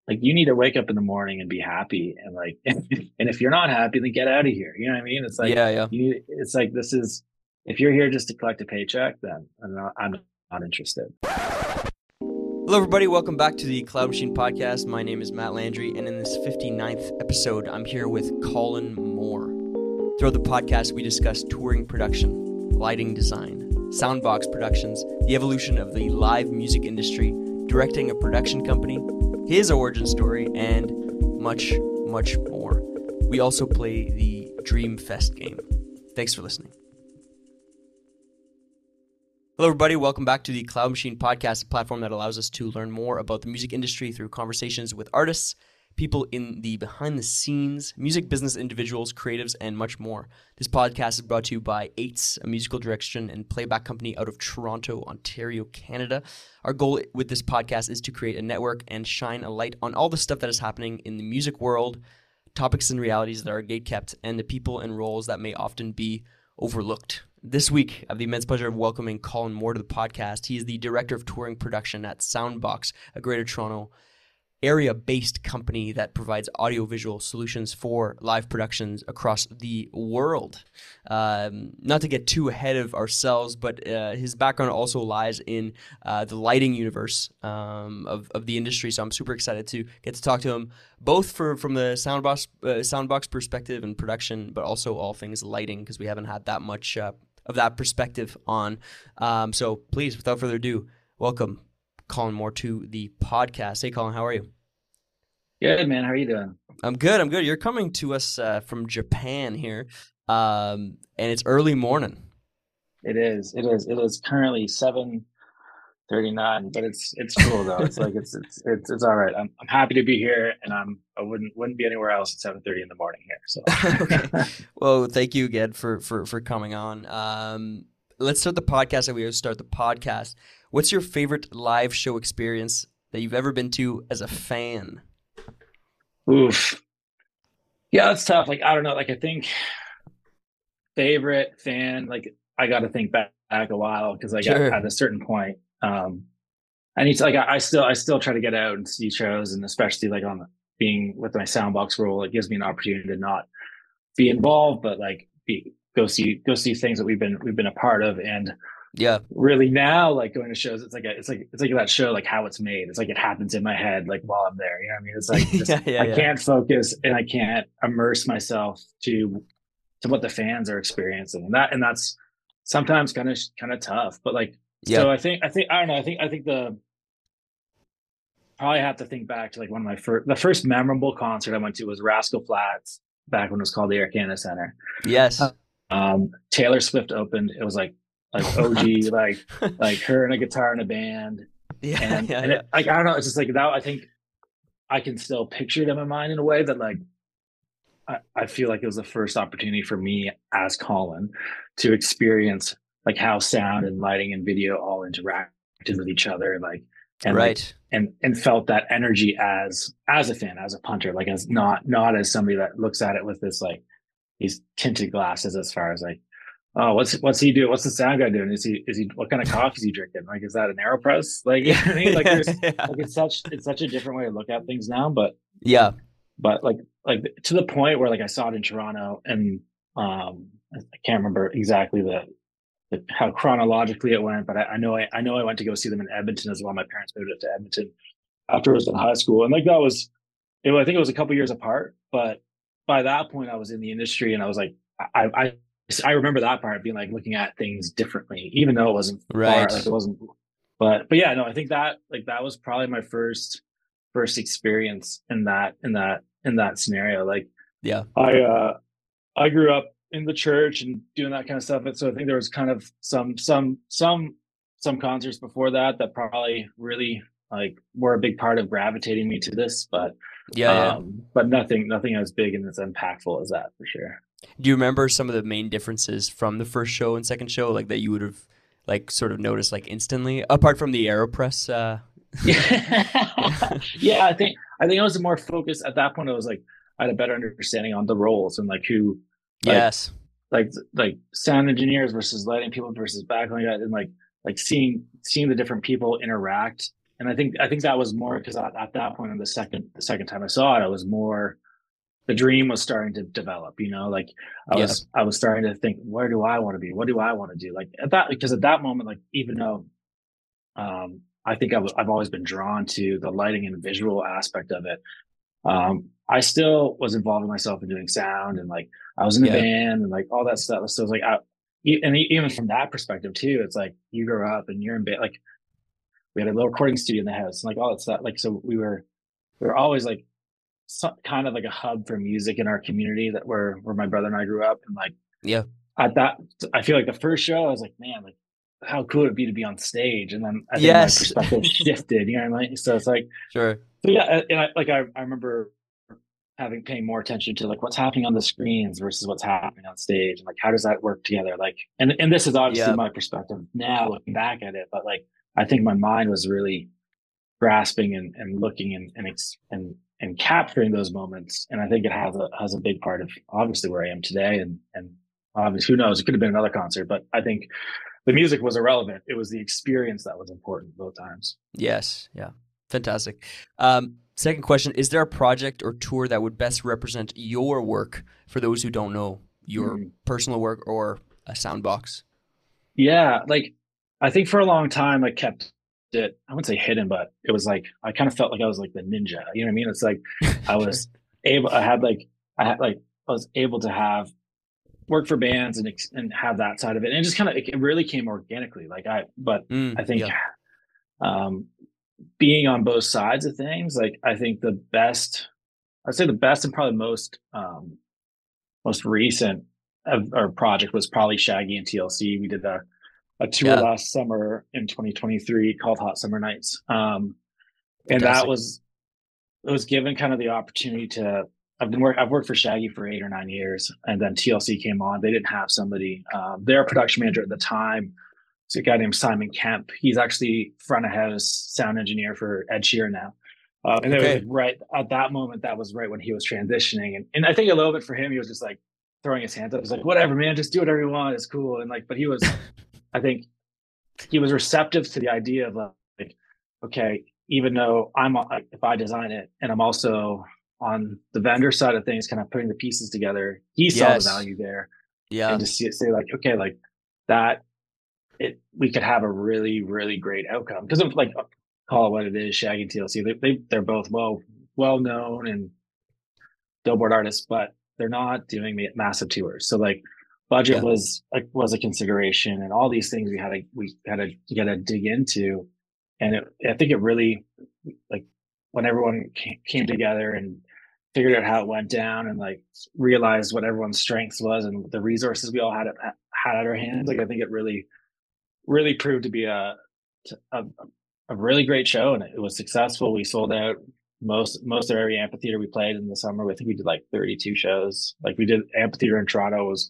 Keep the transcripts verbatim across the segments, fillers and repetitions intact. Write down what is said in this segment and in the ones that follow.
like you need to wake up in the morning and be happy and like and, if you're not happy, then get out of here. You know what I mean? It's like Yeah, yeah. you need it's like this is if you're here just to collect a paycheck, then I'm not I'm not interested. Hello, everybody. Welcome back to the Cloud Machine Podcast. My name is Matt Landry, and in this fifty-ninth episode, I'm here with Colin Moore. Throughout the podcast, we discuss touring production, lighting design, soundbox productions, the evolution of the live music industry, directing a production company, his origin story, and much, much more. We also play the Dream Fest game. Thanks for listening. Hello, everybody. Welcome back to the Cloud Machine Podcast, a platform that allows us to learn more about the music industry through conversations with artists, people in the behind the scenes, music business individuals, creatives, and much more. This podcast is brought to you by Eights, a musical direction and playback company out of Toronto, Ontario, Canada. Our goal with this podcast is to create a network and shine a light on all the stuff that is happening in the music world, topics and realities that are gatekept, and the people and roles that may often be overlooked. This week, I have the immense pleasure of welcoming Colin Moore to the podcast. He is the Director of Touring Production at Soundbox, a Greater Toronto area-based company that provides audiovisual solutions for live productions across the world. Um, not to get too ahead of ourselves, but uh, his background also lies in uh, the lighting universe um, of, of the industry, so I'm super excited to get to talk to him, both for from the Soundbox, uh, Soundbox perspective and production, but also all things lighting, because we haven't had that much uh, of that perspective on. Um, so please, without further ado, welcome Colin Moore to the podcast. Hey, Colin, how are you? Good, man. How are you doing? I'm good. I'm good. You're coming to us uh, from Japan here, um, and it's early morning. It is. It is. It is currently seven thirty-nine, but it's it's cool though. It's like it's it's it's it's all right. I'm I'm happy to be here, and I'm I wouldn't wouldn't be anywhere else at seven thirty in the morning here. Okay. So Well, thank you again for for for coming on. Um, let's start the podcast. We always start the podcast. What's your favorite live show experience that you've ever been to as a fan? oof. Yeah, that's tough. Like I don't know. Like I think favorite fan. Like I got to think back, back a while because like at, Sure. at a certain point, um, I need to like I, I still I still try to get out and see shows, and especially like on the, being with my soundbox role, it gives me an opportunity to not be involved, but like be go see go see things that we've been we've been a part of. And Yeah. really now, like going to shows, it's like a, it's like it's like that show, like how it's made. It's like it happens in my head, like while I'm there. You know what I mean? It's like just Yeah. Yeah. I Yeah. can't focus and I can't immerse myself to to what the fans are experiencing, and that and that's sometimes kind of kind of tough. But like, Yeah. so I think I think I don't know. I think I think the probably have to think back to like one of my first the first memorable concert I went to was Rascal Flatts back when it was called the Air Canada Center. Yes. Um, Taylor Swift opened. It was like like O G, like like her and a guitar and a band, Yeah. and Yeah. and Yeah. it, like I don't know, it's just like that. I think I can still picture them in mind in a way that like I, I feel like it was the first opportunity for me as Colin to experience like how sound and lighting and video all interacted with each other, like and like Right. and and felt that energy as as a fan, as a punter, like as not not as somebody that looks at it with this like these tinted glasses as far as like, oh, what's what's he doing? What's the sound guy doing? Is he is he what kind of coffee is he drinking? Like, is that an AeroPress? Like, you know what I mean? Like, Yeah. there's Yeah. like it's such it's such a different way to look at things now. But Yeah. but like like to the point where like I saw it in Toronto, and um I can't remember exactly the, the how chronologically it went, but I, I know I, I know I went to go see them in Edmonton as well. My parents moved up to Edmonton after I was in high school, and like that was it, I think it was a couple years apart, but by that point I was in the industry, and I was like I I I remember that part being like looking at things differently, even though it wasn't far, like Right. it wasn't. But but yeah, no, I think that like that was probably my first first experience in that in that in that scenario. Like Yeah. I uh I grew up in the church and doing that kind of stuff, and so I think there was kind of some some some some concerts before that that probably really like were a big part of gravitating me to this, but Yeah. Yeah. um but nothing nothing as big and as impactful as that for sure. Do you remember some of the main differences from the first show and second show, like that you would have like sort of noticed like instantly, apart from the AeroPress? Uh... Yeah. Yeah, I think I think I was more focused at that point. I was like I had a better understanding on the roles and like who like Yes. like like sound engineers versus lighting people versus backlight, and like like seeing seeing the different people interact And I think I think that was more because at, at that point, in the second the second time I saw it, I was more the dream was starting to develop. You know, like I Yeah. was I was starting to think, where do I want to be? What do I want to do? Like at that because at that moment, like even though um, I think I was I've always been drawn to the lighting and visual aspect of it. Um, I still was involving myself in doing sound and like I was in the Yeah. band and like all that stuff. So it was like, I, e- and e- even from that perspective too, it's like you grow up and you're in band. Like we had a little recording studio in the house, and like all that stuff. Like so, we were we were always like some, kind of like a hub for music in our community that where where my brother and I grew up. And like Yeah. at that, I feel like the first show, I was like, man, like how cool would it be to be on stage? And then I think my Yes. perspective shifted. You know what I mean? So it's like, Sure. so yeah, and I like I, I remember having paying more attention to like what's happening on the screens versus what's happening on stage and like how does that work together, like and and this is obviously Yeah. my perspective now looking back at it, but like I think my mind was really grasping and, and looking and and, and and capturing those moments, and I think it has a has a big part of obviously where I am today, and and obviously who knows, it could have been another concert, but I think the music was irrelevant, it was the experience that was important both times. Yes. Yeah. Fantastic. Um, second question, is there a project or tour that would best represent your work for those who don't know your Mm. personal work or a Soundbox? Yeah, like I think for a long time I kept it, I wouldn't say hidden, but it was like I kind of felt like I was like the ninja. You know what I mean? It's like I Sure. was able, I had like I had like I was able to have work for bands and and have that side of it. And it just kind of it really came organically. Like I but I Mm, think yeah. um being on both sides of things, like I think the best I'd say the best and probably most um most recent of our project was probably Shaggy and T L C. We did a a tour Yeah. last summer in twenty twenty-three called Hot Summer Nights. Um, and that Fantastic. was, it was given kind of the opportunity to, I've been work, I've worked for Shaggy for eight or nine years, and then T L C came on. They didn't have somebody, um, their production manager at the time, it's a guy named Simon Kemp. He's actually front of house sound engineer for Ed Sheeran now. Uh, and it was like Okay. right at that moment, that was right when he was transitioning. And, and I think a little bit for him, he was just like throwing his hands up. He's like, whatever, man, just do whatever you want. It's cool. And like, but he was, I think he was receptive to the idea of like, okay, even though I'm like, if I design it and I'm also on the vendor side of things, kind of putting the pieces together, he saw the Yes. value there, and Yeah. to see it, say like, okay, like that, it we could have a really really great outcome because of like call it what it is, Shaggy and T L C. They, they they're both well well known and Billboard artists, but they're not doing massive tours. So like budget Yeah. was like was a consideration, and all these things we had to we had to get to dig into, and it, I think it really like when everyone came, came together and figured out how it went down and like realized what everyone's strengths was and the resources we all had at, had at our hands. Like I think it really really proved to be a a, a really great show, and it was successful. We sold out most most of every amphitheater we played in the summer. I think we did like thirty-two shows. Like we did amphitheater in Toronto was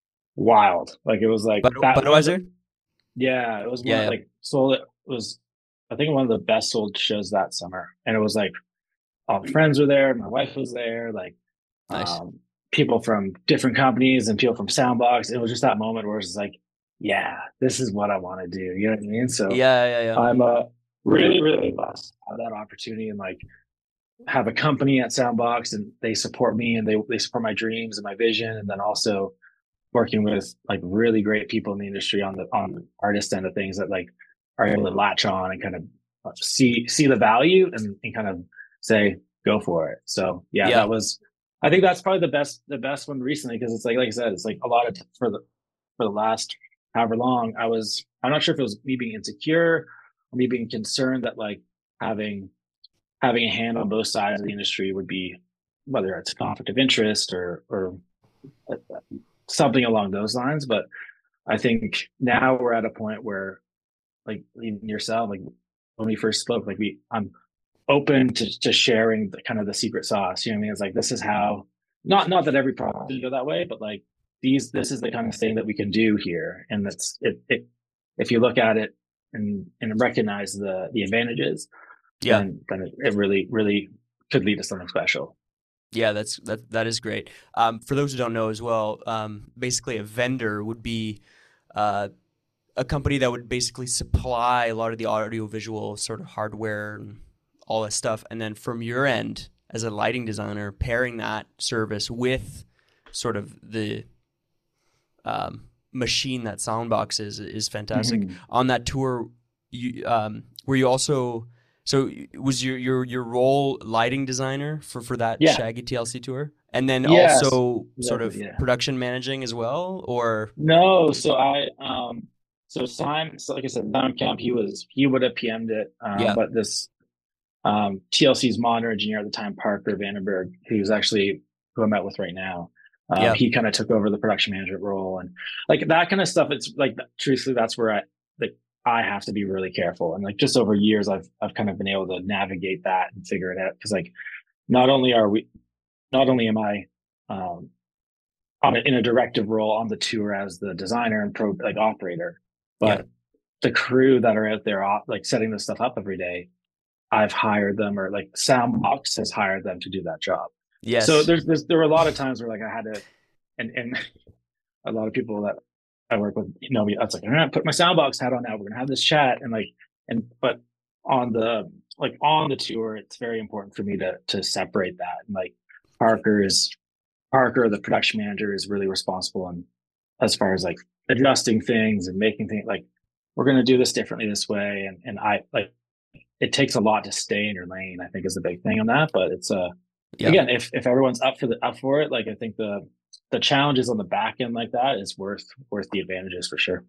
wild. Like it was like Bud- that one of the Budweiser? yeah, it was one Yeah. of Yeah. like sold it was I think one of the best sold shows that summer. And it was like all my friends were there, my wife was there, like Nice. um people from different companies and people from Soundbox. It was just that moment where it's like, yeah, this is what I want to do. You know what I mean? So Yeah. Yeah. Yeah. I'm uh really, really blessed to have that opportunity and like have a company at Soundbox and they support me and they they support my dreams and my vision, and then also working with like really great people in the industry on the on the artist end of things that like are able to latch on and kind of see see the value and, and kind of say go for it. So yeah, Yeah. that was I think that's probably the best the best one recently because it's like like I said, it's like a lot of t- for the for the last however long I was I'm not sure if it was me being insecure or me being concerned that like having having a hand on both sides of the industry would be whether it's a conflict of interest or or something along those lines. But I think now we're at a point where like even yourself, like when we first spoke, like we I'm open to to sharing the kind of the secret sauce. You know what I mean? It's like this is how not not that every product should go that way, but like these this is the kind of thing that we can do here. And that's it, it if you look at it and and recognize the the advantages, Yeah. then then it, it really really could lead to something special. Yeah, that's that that is great. Um, for those who don't know as well, um, basically a vendor would be uh, a company that would basically supply a lot of the audiovisual sort of hardware and all that stuff. And then from your end, as a lighting designer, pairing that service with sort of the um, machine that Soundbox is, is fantastic. Mm-hmm. On that tour, you um, were you also, so was your, your, your role lighting designer for, for that yeah. Shaggy T L C tour? And then yes, also sort of yeah. production managing as well, or? No, so I, um, so Simon, so like I said, Simon Kemp, he was, he would have P M'd it, um, yeah. but this um, T L C's monitor engineer at the time, Parker Vandenberg, who's actually who I'm out with right now, um, yeah. he kind of took over the production management role and like that kind of stuff. It's like, truthfully, that's where I, like, I have to be really careful. And like, just over years, I've, I've kind of been able to navigate that and figure it out. Cause like, not only are we, Not only am I um, on a, in a directive role on the tour as the designer and pro like operator, but yeah. the crew that are out there like setting this stuff up every day, I've hired them, or like Soundbox has hired them to do that job. Yes. So there's, there's there were a lot of times where like I had to, and and a lot of people that I work with, you know me, I was like, I'm gonna put my Soundbox hat on now. We're gonna have this chat, and like, and but on the like on the tour, it's very important for me to to separate that and like. Parker is Parker, the production manager, is really responsible and as far as like adjusting things and making things like we're going to do this differently this way. And and I like it takes a lot to stay in your lane, I think is the big thing on that. But it's uh yeah. again, if if everyone's up for the up for it, like I think the the challenges on the back end like that is worth worth the advantages for sure.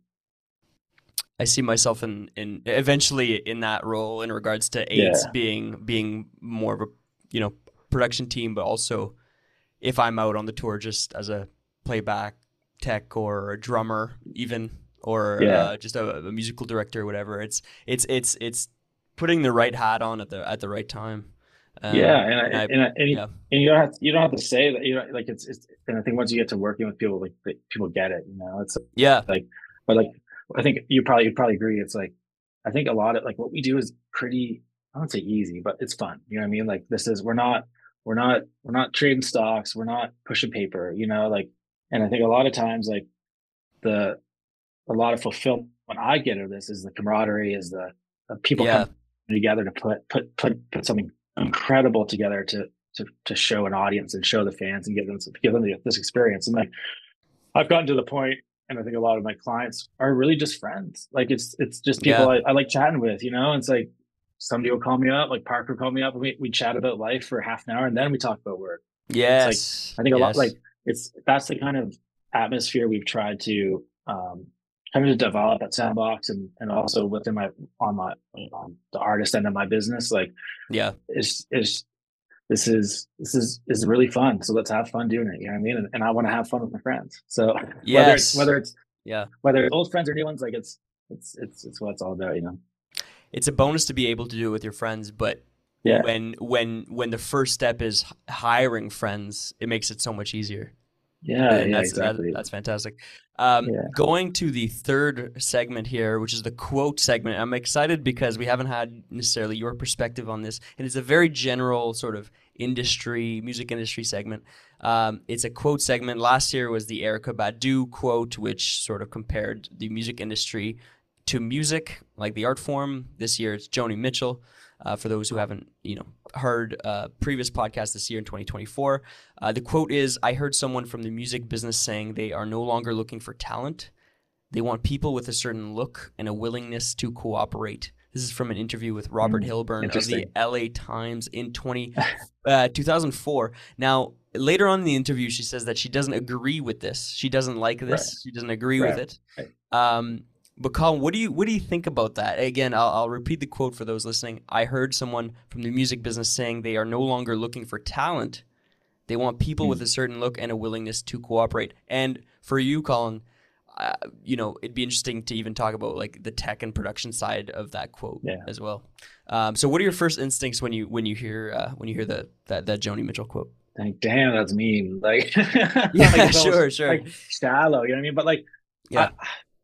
I see myself in in eventually in that role in regards to aids yeah. being being more of a you know production team, but also if I'm out on the tour just as a playback tech or a drummer even, or yeah. uh, just a, a musical director or whatever, it's it's it's it's putting the right hat on at the at the right time. Um, yeah, and I, and, I, and, I, and, yeah. and you don't have to, you don't have to say that, you know, like it's it's and I think once you get to working with people, like people get it, you know. It's yeah, like but like I think you probably you probably agree. It's like I think a lot of like what we do is pretty, I don't say easy, but it's fun. You know what I mean? Like this is we're not. We're not, we're not trading stocks. We're not pushing paper, you know, like, and I think a lot of times, like the, a lot of fulfillment I get out of this is the camaraderie, is the, the people yeah. coming together to put, put, put, put something incredible together to, to, to show an audience and show the fans and give them, give them this experience. And like, I've gotten to the point, and I think a lot of my clients are really just friends. Like it's, it's just people yeah. I, I like chatting with, you know, and it's like, somebody will call me up, like Parker called me up, and we, we chat about life for half an hour, and then we talk about work. Yes. Like, I think a yes. lot, like it's, that's the kind of atmosphere we've tried to um, kind of develop at Soundbox, and, and also within my, on my, on the artist end of my business. Like, yeah, it's, it's, this is, this is, is really fun. So let's have fun doing it. You know what I mean? And, and I want to have fun with my friends. So yes. whether it's, whether it's, yeah, whether it's old friends or new ones, like it's, it's, it's, it's what it's all about, you know? It's a bonus to be able to do it with your friends, but yeah. when when when the first step is hiring friends, it makes it so much easier. Yeah, and yeah, that's, exactly. That, that's fantastic. Um, yeah. Going to the third segment here, which is the quote segment. I'm excited because we haven't had necessarily your perspective on this, and it's a very general sort of industry, music industry segment. Um, it's a quote segment. Last year was the Erykah Badu quote, which sort of compared the music industry to music, like the art form. This year it's Joni Mitchell. Uh, for those who haven't, you know, heard uh, previous podcasts this year in twenty twenty-four, uh, the quote is, "I heard someone from the music business saying they are no longer looking for talent. They want people with a certain look and a willingness to cooperate." This is from an interview with Robert mm, Hilburn of the L A Times in twenty, uh, two thousand four. Now, later on in the interview, she says that she doesn't agree with this. She doesn't like this. Right. She doesn't agree right. with it. Right. Um, But Colin, what do you what do you think about that? Again, I'll, I'll repeat the quote for those listening. I heard someone from the music business saying they are no longer looking for talent. They want people mm. with a certain look and a willingness to cooperate. And for you, Colin, uh, you know, it'd be interesting to even talk about like the tech and production side of that quote yeah. as well. Um, so, what are your first instincts when you when you hear uh, when you hear the that that Joni Mitchell quote? Like, damn, that's mean. Like, yeah, like sure, almost, sure, like shallow. You know what I mean? But like, yeah. I,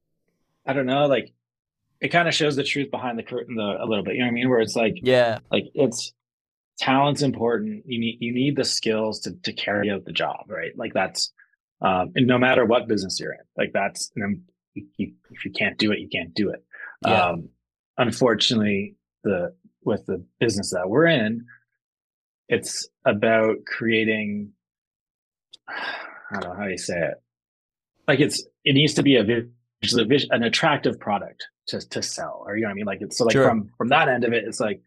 I don't know, like it kind of shows the truth behind the curtain the, a little bit, you know what I mean? Where it's like, yeah, like it's talent's important. You need, you need the skills to, to carry out the job, right? Like that's, um, and no matter what business you're in, like that's, and you, you, if you can't do it, you can't do it. Yeah. Um, unfortunately, the with the business that we're in, it's about creating, I don't know how you say it. Like it's it needs to be a visually an attractive product to to sell, or you know what I mean. Like it's so like Sure. from from that end of it, it's like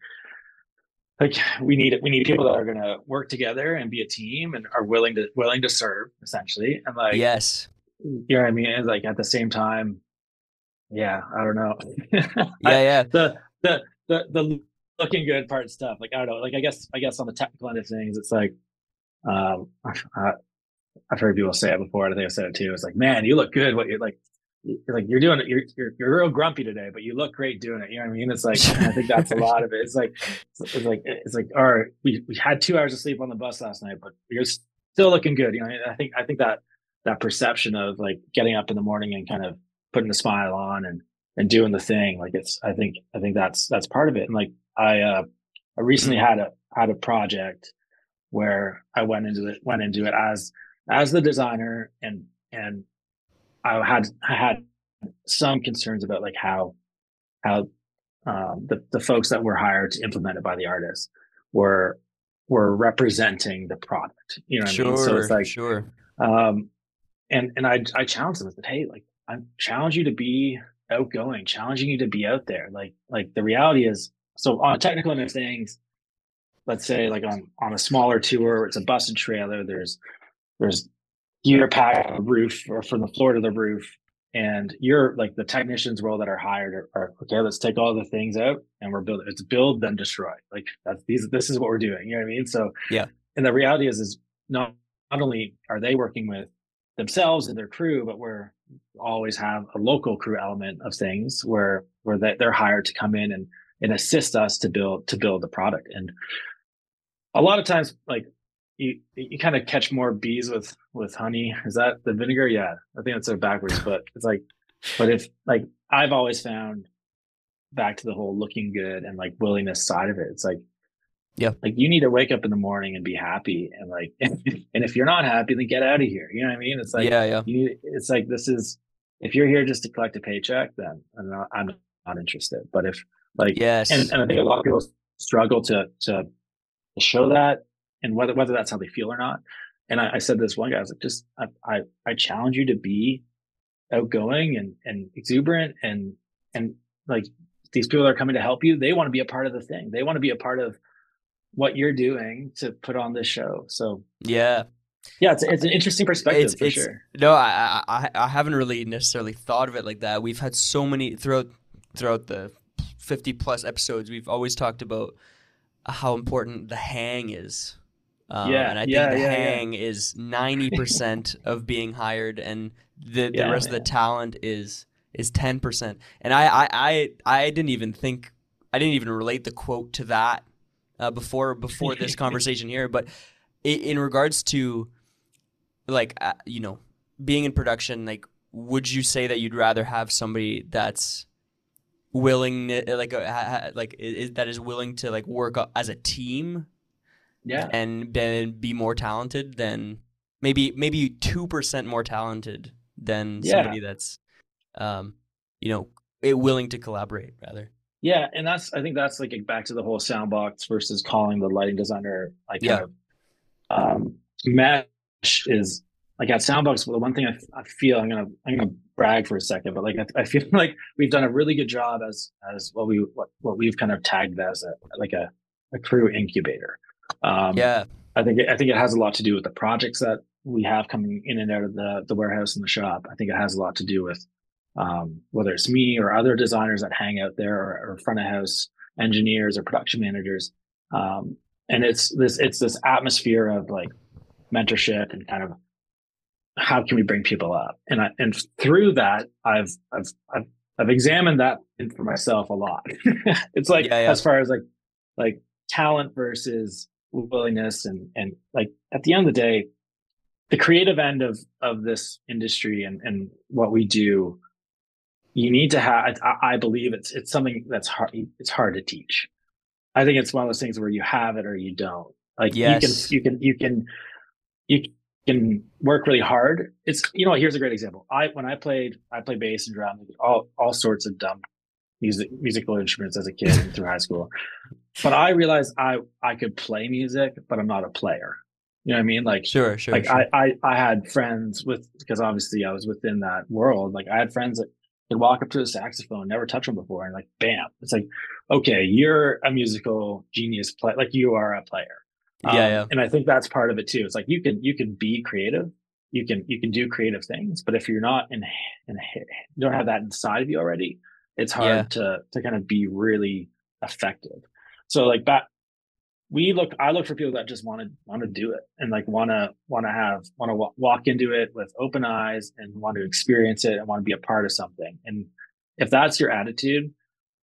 like we need we need people that are going to work together and be a team and are willing to willing to serve essentially, and like Yes. you know what I mean. And like at the same time, yeah, I don't know. Yeah. I, Yeah. the the the the looking good part stuff. Like I don't know. Like I guess I guess on the technical end of things, it's like um, uh, I've heard people say it before. I think I've said it too. It's like, man, you look good. What you're like, you're like you're doing it. You're you're you're real grumpy today, but you look great doing it. You know what I mean? It's like, and I think that's a lot of it. It's like, it's like it's like, all right, we we had two hours of sleep on the bus last night, but you're still looking good. You know, I think I think that that perception of like getting up in the morning and kind of putting a smile on and and doing the thing, like it's. I think I think that's that's part of it. And like I uh I recently Mhm. had a had a project where I went into it went into it as as the designer, and and I had I had some concerns about like how how um, the the folks that were hired to implement it by the artists were were representing the product. You know what I mean? So it's Sure. like Sure. um, and and I I challenged them. I said, hey, like I challenge you to be outgoing, challenging you to be out there. Like like the reality is, so on a technical end of things, let's say like on on a smaller tour, it's a bus and trailer. There's there's gear packed on the roof or from the floor to the roof, and you're like the technicians role that are hired are, are okay, let's take all the things out and we're building, it's build then destroy. Like that's these this is what we're doing, you know what I mean? So Yeah. and the reality is is not not only are they working with themselves and their crew, but we're always have a local crew element of things where where they, they're hired to come in and and assist us to build to build the product. And a lot of times like you you kind of catch more bees with with honey. Is that the vinegar? Yeah, I think that's so backwards, but it's like, but if like I've always found back to the whole looking good and like willingness side of it, it's like Yeah. like you need to wake up in the morning and be happy, and like and if you're not happy, then get out of here. You know what I mean? It's like Yeah. Yeah. you need, it's like this is, if you're here just to collect a paycheck, then I'm not I'm not interested. But if like and Yes. and I think a lot of people struggle to to show that, and whether whether that's how they feel or not. And I, I said this one guy, I was like, just I, I I challenge you to be outgoing and and exuberant, and and like these people that are coming to help you, they want to be a part of the thing. They want to be a part of what you're doing to put on this show. So Yeah. yeah, it's it's an interesting It's perspective for it's sure. no, I, I I haven't really necessarily thought of it like that. We've had so many throughout throughout the fifty plus episodes. We've always talked about how important the hang is. Um, Yeah, and I think yeah, the yeah, yeah, hang is ninety percent of being hired, and the the yeah, rest of the man. talent is is ten percent. And I, I, I, I didn't even think, I didn't even relate the quote to that uh, before before this conversation here. But in, in regards to like, uh, you know, being in production, like, would you say that you'd rather have somebody that's willing, like, uh, like is, that is willing to like work as a team Yeah, and then be more talented than maybe maybe two percent more talented than yeah. somebody that's um you know it, willing to collaborate rather. Yeah, and that's I think that's like back to the whole soundbox versus calling the lighting designer like kind Yeah. of um, mesh is like at Soundbox. The one thing I, I feel I'm gonna I'm gonna brag for a second, but like I, I feel like we've done a really good job as as what we what, what we've kind of tagged as a like a, a crew incubator. Um, Yeah. I think it, I think it has a lot to do with the projects that we have coming in and out of the the warehouse and the shop. I think it has a lot to do with um, whether it's me or other designers that hang out there, or, or front of house engineers or production managers. Um, and it's this it's this atmosphere of like mentorship and kind of how can we bring people up, and I and through that I've I've I've, I've examined that for myself a lot. It's like Yeah. Yeah. as far as like like talent versus willingness, and and like at the end of the day, the creative end of of this industry and and what we do, you need to have, I, I believe it's it's something that's hard, it's hard to teach. I think it's one of those things where you have it or you don't. Like you can Yes. you can you can you can work really hard. It's, you know, here's a great example. I when I played I played bass and drum, all all sorts of dumb music musical instruments as a kid and through high school. But I realized I I could play music, but I'm not a player. You know what I mean? Like Sure, sure, like I sure. I, I had friends with, because obviously I was within that world. Like I had friends that could walk up to a saxophone, never touch them before, and like bam, it's like, okay, you're a musical genius play, like you are a player. Yeah, Um, yeah, and I think that's part of it too. It's like you can you can be creative, you can you can do creative things, but if you're not in, in you don't have that inside of you already, it's yeah, hard to to kind of be really effective. So like back, we look, I look for people that just want to want to do it and like want to want to have want to w- walk into it with open eyes and want to experience it and want to be a part of something. And if that's your attitude,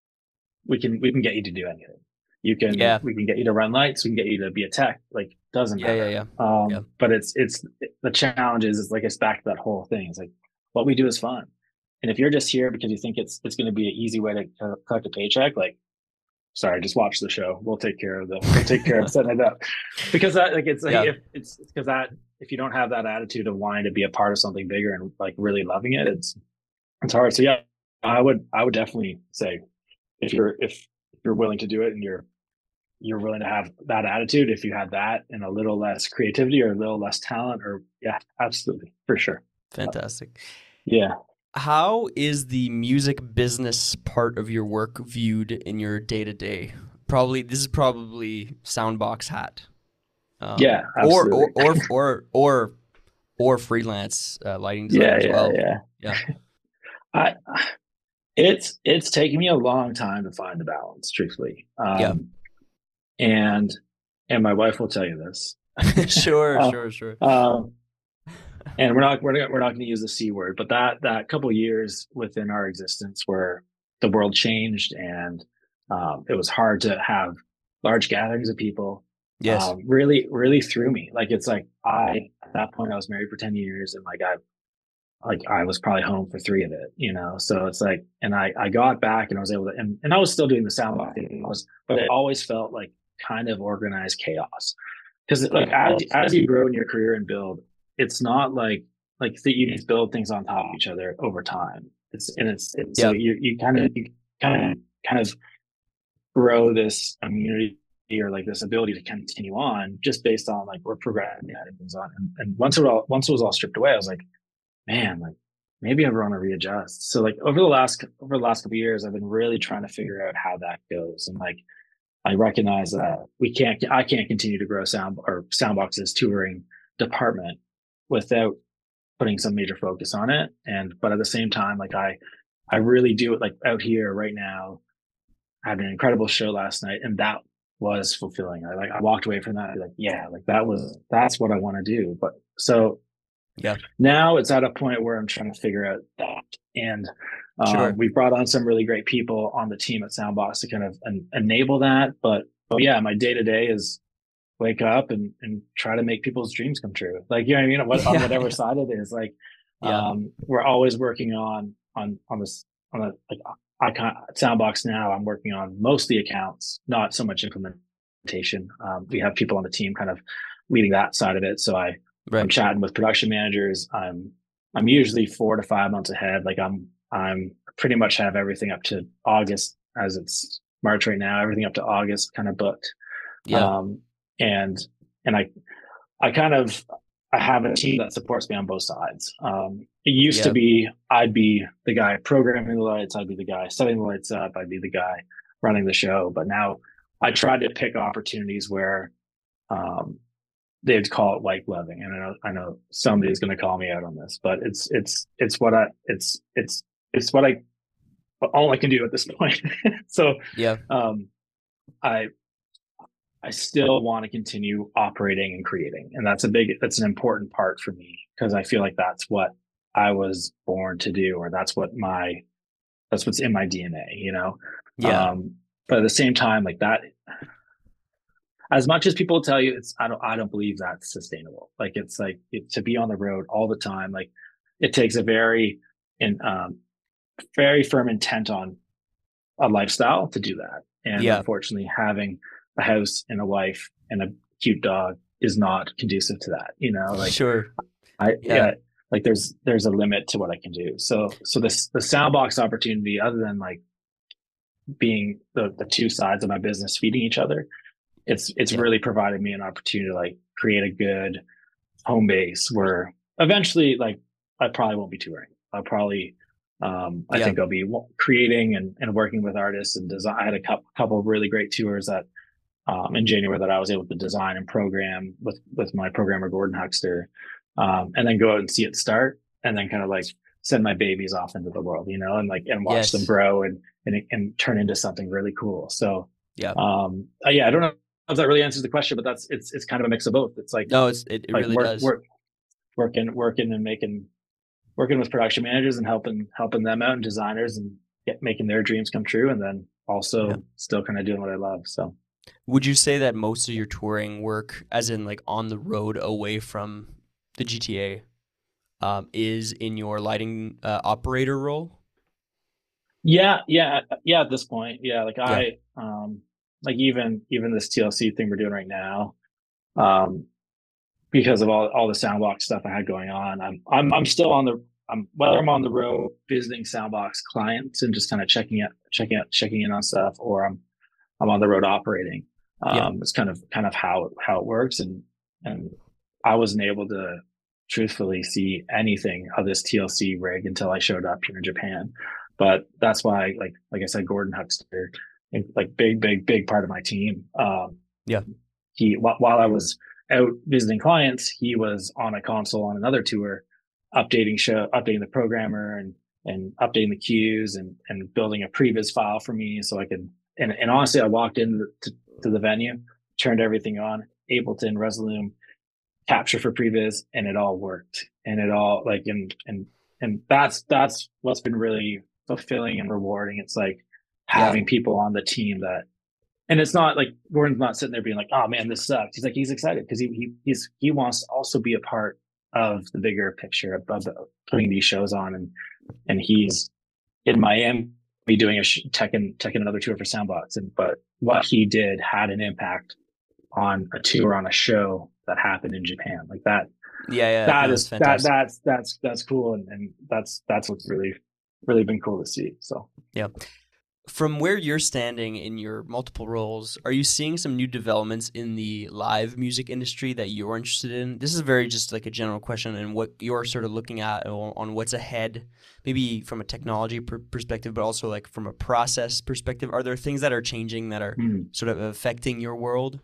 we can we can get you to do anything. You can yeah, we can get you to run lights, we can get you to be a tech, like doesn't yeah, yeah, matter. yeah, yeah. Um but it's it's the challenge is, is like it's back to that whole thing. It's like what we do is fun. And if you're just here because you think it's it's going to be an easy way to collect a paycheck, like sorry, just watch the show. We'll take care of the we'll take care of setting it up. Because that, like it's like Yeah, if it's because that if you don't have that attitude of wanting to be a part of something bigger and like really loving it, it's it's hard. So yeah, I would I would definitely say if you're if you're willing to do it and you're you're willing to have that attitude, if you had that and a little less creativity or a little less talent, or yeah, absolutely, for sure. fantastic. Yeah. How is the music business part of your work viewed in your day to day? Probably this is probably Soundbox hat, Yeah, um, or absolutely. or or or or or freelance uh, lighting designer Yeah, as yeah, well. yeah. Yeah, I it's it's taken me a long time to find the balance, truthfully. yeah. Um, and and my wife will tell you this. Sure, uh, sure, sure. um, and we're not we're not, we're not going to use the c word, but that that couple years within our existence where the world changed and um, it was hard to have large gatherings of people, Yes. um, really really threw me. Like it's like I at that point I was married for ten years and like I like I was probably home for three of it, you know. So it's like, and I I got back and I was able to, and, and I was still doing the sound thing, was, but it always felt like kind of organized chaos because like as as you grow in your career and build, it's not like like that you just build things on top of each other over time. It's and it's, it's so Yeah. you you kind of you kind of kind of grow this immunity or like this ability to continue on just based on like we're programming adding things on. And, and once it all once it was all stripped away, I was like, man, like maybe I want to readjust. So like over the last over the last couple of years, I've been really trying to figure out how that goes. And like I recognize that we can't I can't continue to grow sound or Soundbox's touring department without putting some major focus on it. And but at the same time, like I I really do it like out here right now. I had an incredible show last night and that was fulfilling. I like I walked away from that like, yeah, like that was that's what I want to do. But so Yeah. now it's at a point where I'm trying to figure out that. And um, Sure. we've brought on some really great people on the team at Soundbox to kind of en- enable that. But, but yeah, my day to day is wake up and, and try to make people's dreams come true. Like, you know what I mean? What, on Yeah. whatever Yeah. side it is, like, Yeah. um, we're always working on, on, on this, on a, like, icon Soundbox now. I'm working on mostly accounts, not so much implementation. Um, we have people on the team kind of leading that side of it. So I, I'm Right. chatting with production managers. I'm I'm usually four to five months ahead. Like I'm I'm pretty much have everything up to August as it's March right now. Everything up to August kind of booked. Yeah. Um, and and I I kind of I have a team that supports me on both sides. Um, it used to Yeah. be I'd be the guy programming the lights, I'd be the guy setting the lights up, I'd be the guy running the show. But now I try to pick opportunities where um, they'd call it white gloving, and I know I know somebody's going to call me out on this, but it's it's it's what I it's it's it's what I all I can do at this point. So Yeah. um, I I still want to continue operating and creating, and that's a big that's an important part for me because I feel like that's what I was born to do, or that's what my that's what's in my D N A, you know. Yeah. Um, but at the same time, like that as much as people tell you it's I don't I don't believe that's sustainable. Like it's like it, to be on the road all the time, like it takes a very and um very firm intent on a lifestyle to do that. And Yeah. unfortunately having a house and a wife and a cute dog is not conducive to that. You know, like Sure. I Yeah. yeah, like there's there's a limit to what I can do. So so this the Soundbox opportunity, other than like being the the two sides of my business feeding each other, it's it's Yeah. really provided me an opportunity to like create a good home base where eventually like I probably won't be touring. I'll probably um I Yeah. think I'll be creating and, and working with artists and design. I had a couple, couple of really great tours that um in January that I was able to design and program with with my programmer Gordon Huckster, um and then go out and see it start and then kind of like send my babies off into the world, you know, and like and watch them Yes. grow and and and turn into something really cool. So Yeah. um uh, yeah, I don't know if that really answers the question, but that's it's it's kind of a mix of both. It's like No, it's it, it like really work does. work working working and making working with production managers and helping helping them out and designers and get making their dreams come true, and then also Yeah. still kind of doing what I love. So Would you say that most of your touring work, as in like on the road away from the G T A, um, is in your lighting uh, operator role? yeah, yeah, yeah. At this point, yeah, like Yeah. I um like even even this T L C thing we're doing right now, um because of all all the Soundbox stuff I had going on, I'm I'm I'm still on the I'm whether I'm on the road visiting Soundbox clients and just kind of checking it checking out checking in on stuff, or I'm I'm on the road operating. Yeah. Um, it's kind of kind of how how it works, and and I wasn't able to truthfully see anything of this T L C rig until I showed up here in Japan. But that's why, like like I said, Gordon Huckster, like big big big part of my team. Um, Yeah. he while, while I was out visiting clients, he was on a console on another tour, updating show, updating the programmer and and updating the cues and and building a previs file for me so I could. And, and honestly, I walked into to, to the venue, turned everything on, Ableton, Resolume, capture for previs, and it all worked. And it all like and and and that's that's what's been really fulfilling and rewarding. It's like Yeah. having people on the team that, and it's not like Gordon's not sitting there being like, "Oh man, this sucks." He's like, he's excited because he he he's he wants to also be a part of the bigger picture of, of putting these shows on, and and he's in Miami doing a sh- tech and tech and another tour for Soundbox, and but what he did had an impact on a tour on a show that happened in Japan, like that. Yeah. Yeah. That No, is it's that fantastic. that's that's that's cool, and, and that's that's what's really really been cool to see. So Yeah. From where you're standing in your multiple roles, are you seeing some new developments in the live music industry that you're interested in? This is very just like a general question and what you're sort of looking at on what's ahead, maybe from a technology per- perspective, but also like from a process perspective. Are there things that are changing that are hmm. sort of affecting your world?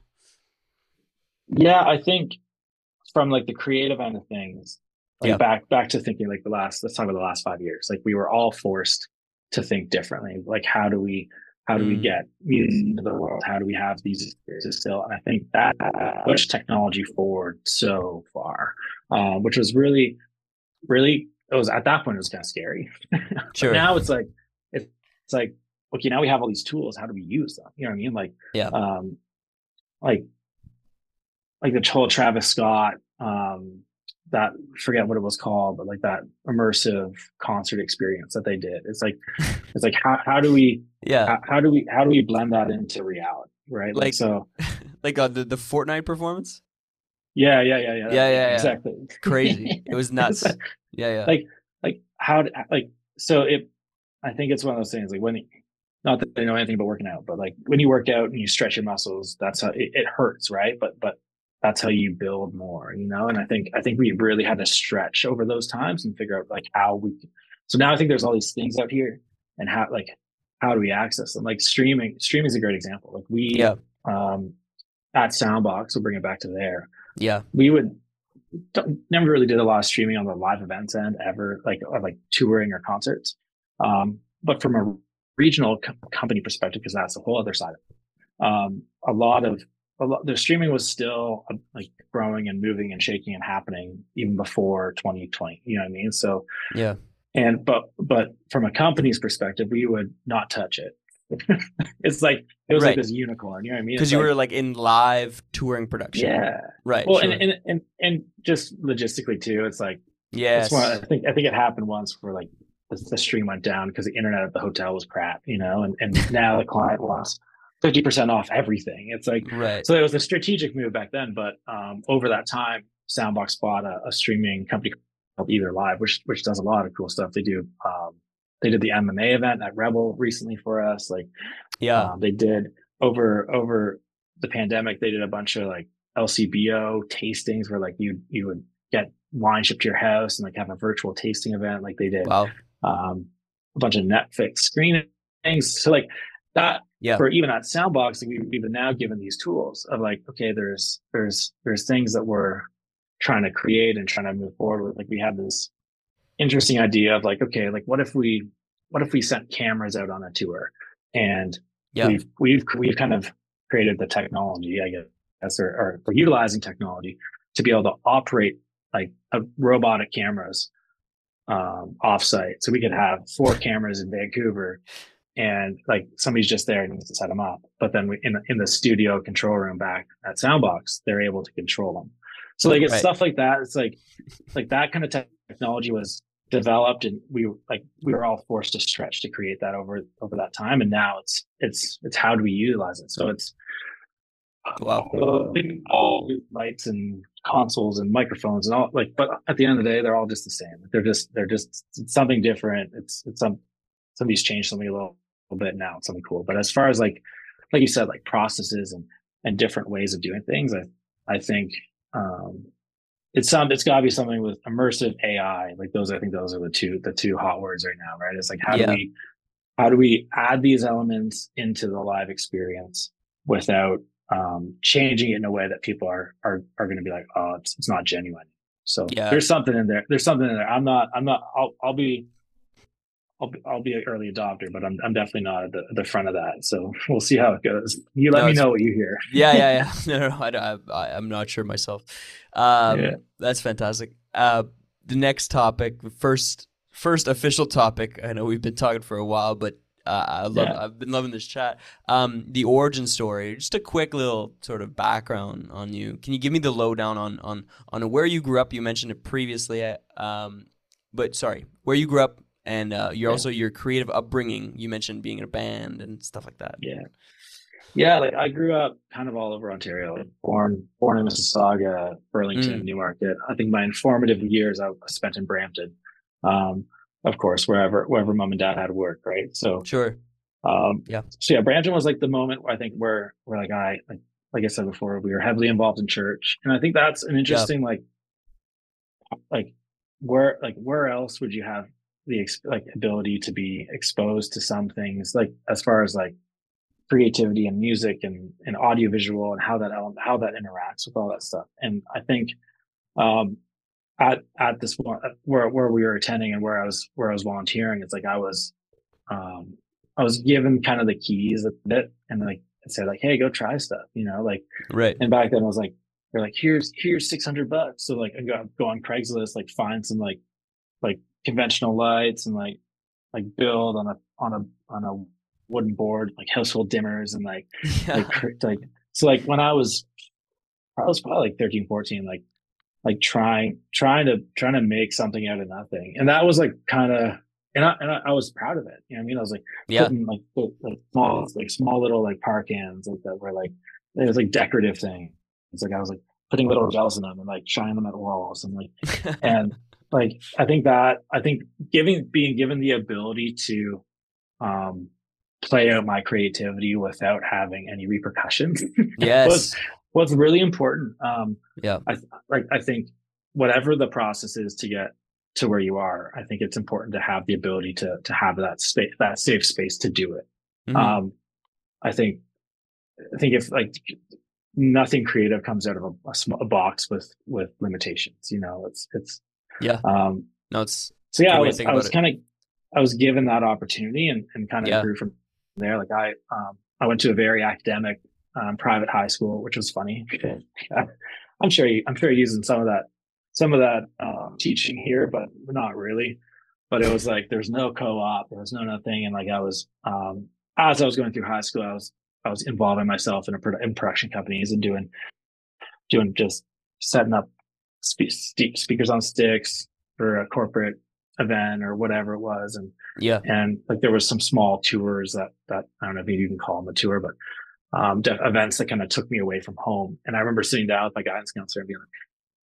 Yeah, I think from like the creative end of things, like Yeah. back back to thinking like the last let's talk about the last five years. Like we were all forced to think differently. Like how do we how do we Mm. get music into the world? How do we have these experiences still? And I think that pushed technology forward so far, um, which was really, really it was at that point it was kind of scary. But Sure. now it's like it's, it's like okay, now we have all these tools. How do we use them? You know what I mean? Like Yeah. um, like like the whole Travis Scott, um, that forget what it was called, but like that immersive concert experience that they did. It's like, it's like, how, how do we, Yeah. how, how do we, how do we blend that into reality? Right. Like, Like, so, like uh, the, the Fortnite performance? yeah, yeah, yeah, yeah. Yeah, that- yeah, yeah. exactly. Crazy. It was It's nuts. like, Yeah, yeah. like, like how, like, so it, I think it's one of those things like when, not that I know anything about working out, but like when you work out and you stretch your muscles, that's how it, it hurts. Right. But, but that's how you build more, you know? And I think, I think we really had to stretch over those times and figure out like how we, so now I think there's all these things out here and how, like, how do we access them? Like streaming, streaming is a great example. Like we, Yeah. um, at Soundbox, we'll bring it back to there. Yeah. We would don't, never really did a lot of streaming on the live events end ever, like, or like touring or concerts. Um, but from a regional co- company perspective, because that's the whole other side of it. Um, a lot of a lot, the streaming was still uh, like growing and moving and shaking and happening even before twenty twenty. You know what I mean? So Yeah. and but but from a company's perspective, we would not touch it. It's like it was like Right. this unicorn. You know what I mean? Because It's you like, were like in live touring production. yeah. Right. Well, Sure. and, and and and just logistically too, it's like Yes. it's one. I think I think it happened once where like the, the stream went down because the internet at the hotel was crap, you know, and and now the client wants fifty percent off everything. It's like, Right. so it was a strategic move back then, but um, over that time, Soundbox bought a, a streaming company called Either Live, which which does a lot of cool stuff. They do um, they did the M M A event at Rebel recently for us. Like Yeah. um, they did over over the pandemic, they did a bunch of like L C B O tastings where like you you would get wine shipped to your house and like have a virtual tasting event. Like they did Wow. um, a bunch of Netflix screenings. So like that Yeah. for even at Soundbox, we, we've been now given these tools of like, okay, there's there's there's things that we're trying to create and trying to move forward with. Like we have this interesting idea of like, okay, like what if we what if we sent cameras out on a tour, and Yeah. we've we've we've kind of created the technology, I guess, or, or we're utilizing technology to be able to operate like a robotic cameras um, offsite. So we could have four cameras in Vancouver, and like somebody's just there and needs to set them up. But then we, in in the studio control room back at Soundbox, they're able to control them. So like it's Right. stuff like that. It's like like that kind of technology was developed, and we like we were all forced to stretch to create that over over that time. And now it's it's it's how do we utilize it? So it's Wow. all lights and consoles and microphones and all like, but at the end of the day, they're all just the same. They're just they're just it's something different. It's it's some somebody's changed something a little, little bit now. It's something cool. But as far as like like you said, like processes and and different ways of doing things, I I think um it's some it's got to be something with immersive A I. Like those, I think those are the two the two hot words right now, right? It's like how Yeah. do we how do we add these elements into the live experience without um, changing it in a way that people are are are going to be like, oh, it's, it's not genuine. So Yeah. there's something in there. There's something in there. I'm not. I'm not. I'll I'll be. I'll be, I'll be an early adopter, but I'm I'm definitely not at the, the front of that. So we'll see how it goes. You let No, me it's- know what you hear. Yeah, yeah, yeah. No, no, I, I, I'm not sure myself. Um, Yeah. That's fantastic. Uh, the next topic, first, first official topic. I know we've been talking for a while, but uh, I love. Yeah. I've been loving this chat. Um, the origin story. Just a quick little sort of background on you. Can you give me the lowdown on on on where you grew up? You mentioned it previously. Um, but sorry, where you grew up. And uh, you're Yeah. also your creative upbringing. You mentioned being in a band and stuff like that. Yeah. Yeah, like I grew up kind of all over Ontario. Born born in Mississauga, Burlington, Mm. Newmarket. I think my informative years I spent in Brampton. Um, of course, wherever wherever mom and dad had work, right? So Sure. um Yeah. so yeah, Brampton was like the moment where I think where where like I like like I said before, we were heavily involved in church. And I think that's an interesting like like where like where else would you have the ex- like ability to be exposed to some things, like as far as like creativity and music and, and audiovisual and how that element, how that interacts with all that stuff. And I think um, at at this one where where we were attending and where I was where I was volunteering, it's like I was um, I was given kind of the keys a bit and like said like, hey, go try stuff, you know, like. Right. And back then I was like, they're like, here's here's six hundred bucks. So like I go go on Craigslist, like find some like like conventional lights and like like build on a on a on a wooden board like household dimmers and like Yeah. like like so like when I was I was probably like thirteen, fourteen, like like trying trying to trying to make something out of nothing. And that was like kind of and I and I, I was proud of it. You know what I mean? I was like Yeah. putting like like small like small little like par cans like that were like it was like decorative thing. It's like I was like putting little gels in them and like shining them at walls and like and like I think that I think giving being given the ability to um play out my creativity without having any repercussions Yes. was was really important. Um Yeah. I like I think whatever the process is to get to where you are, I think it's important to have the ability to to have that space, that safe space to do it. Mhm. Um I think I think if like nothing creative comes out of a, a, sm- a box with with limitations, you know, it's it's Yeah. um No, it's so yeah, good I way to was think I about was it. kind of I was given that opportunity and, and kind of Yeah. grew from there. Like I um I went to a very academic um, private high school, which was funny. I'm sure you, I'm sure you're using some of that some of that um, teaching here, but not really. But it was like there's no co-op, there was no nothing, and like I was um as I was going through high school, I was I was involving myself in a produ- in production companies and doing doing just setting up spe- ste- speakers on sticks for a corporate event or whatever it was, and Yeah. and like there was some small tours that that I don't know if you can call them a tour, but um, de- events that kind of took me away from home. And I remember sitting down with my guidance counselor and being like,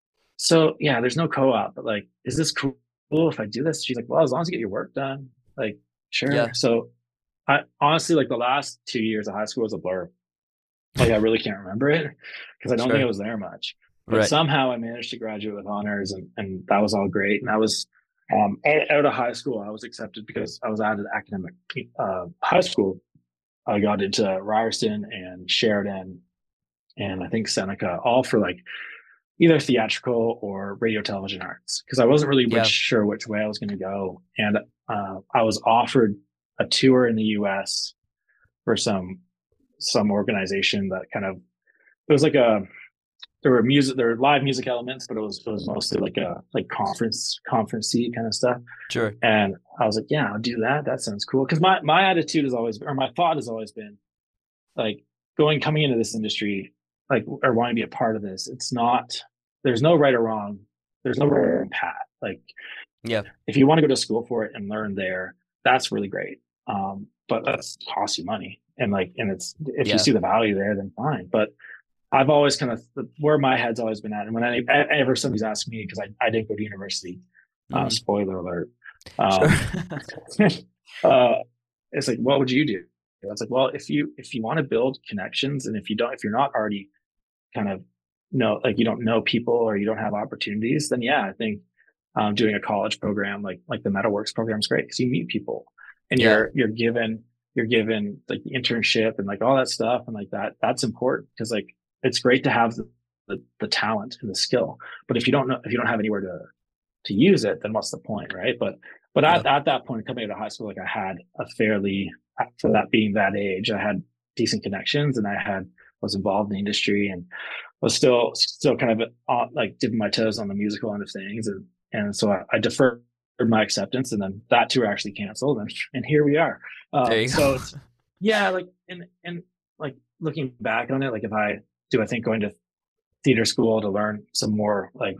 so yeah, there's no co-op, but like, is this cool if I do this? She's like, well, as long as you get your work done, like, sure. Yeah. So I honestly, like the last two years of high school was a blur. Like I really can't remember it because I don't think I Sure. was there much. But Right. somehow I managed to graduate with honors, and and that was all great. And I was um, out, out of high school, I was accepted because I was out of academic uh, high school. I got into Ryerson and Sheridan, and I think Seneca, all for like either theatrical or radio television arts because I wasn't really which Yeah. sure which way I was going to go. And uh, I was offered a tour in the U S for some some organization that kind of it was like a there were music there were live music elements, but it was it was mostly like a like conference conferencey kind of stuff. Sure. And I was like, yeah, I'll do that. That sounds cool. Because my my attitude has always or my thought has always been like going coming into this industry, like or wanting to be a part of this. It's not there's no right or wrong. There's no right or wrong path. Like Yeah. if you want to go to school for it and learn there, that's really great. Um, but that's costs you money. And like and it's if Yeah. you see the value there, then fine. But I've always kind of where my head's always been at. And when I, ever somebody's asked me, because I, I didn't go to university, uh, Mhm. spoiler alert. Sure. Um, uh, it's like, what would you do? It's like, well, if you, if you want to build connections and if you don't, if you're not already kind of know, like you don't know people or you don't have opportunities, then yeah, I think um, doing a college program like, like the MetaWorks program is great because you meet people and Yeah. you're, you're given, you're given like the internship and like all that stuff. And like that, that's important because like, it's great to have the, the, the talent and the skill, but if you don't know, if you don't have anywhere to, to use it, then what's the point? Right. But, but Yeah. at, at that point, coming out of high school, like I had a fairly, for that being that age, I had decent connections and I had, was involved in the industry and was still, still kind of uh, like dipping my toes on the musical end of things. And, and so I, I deferred my acceptance and then that tour actually canceled and, and here we are. Um, There you so go. it's, yeah, like, and, and like looking back on it, like if I, do I think going to theater school to learn some more like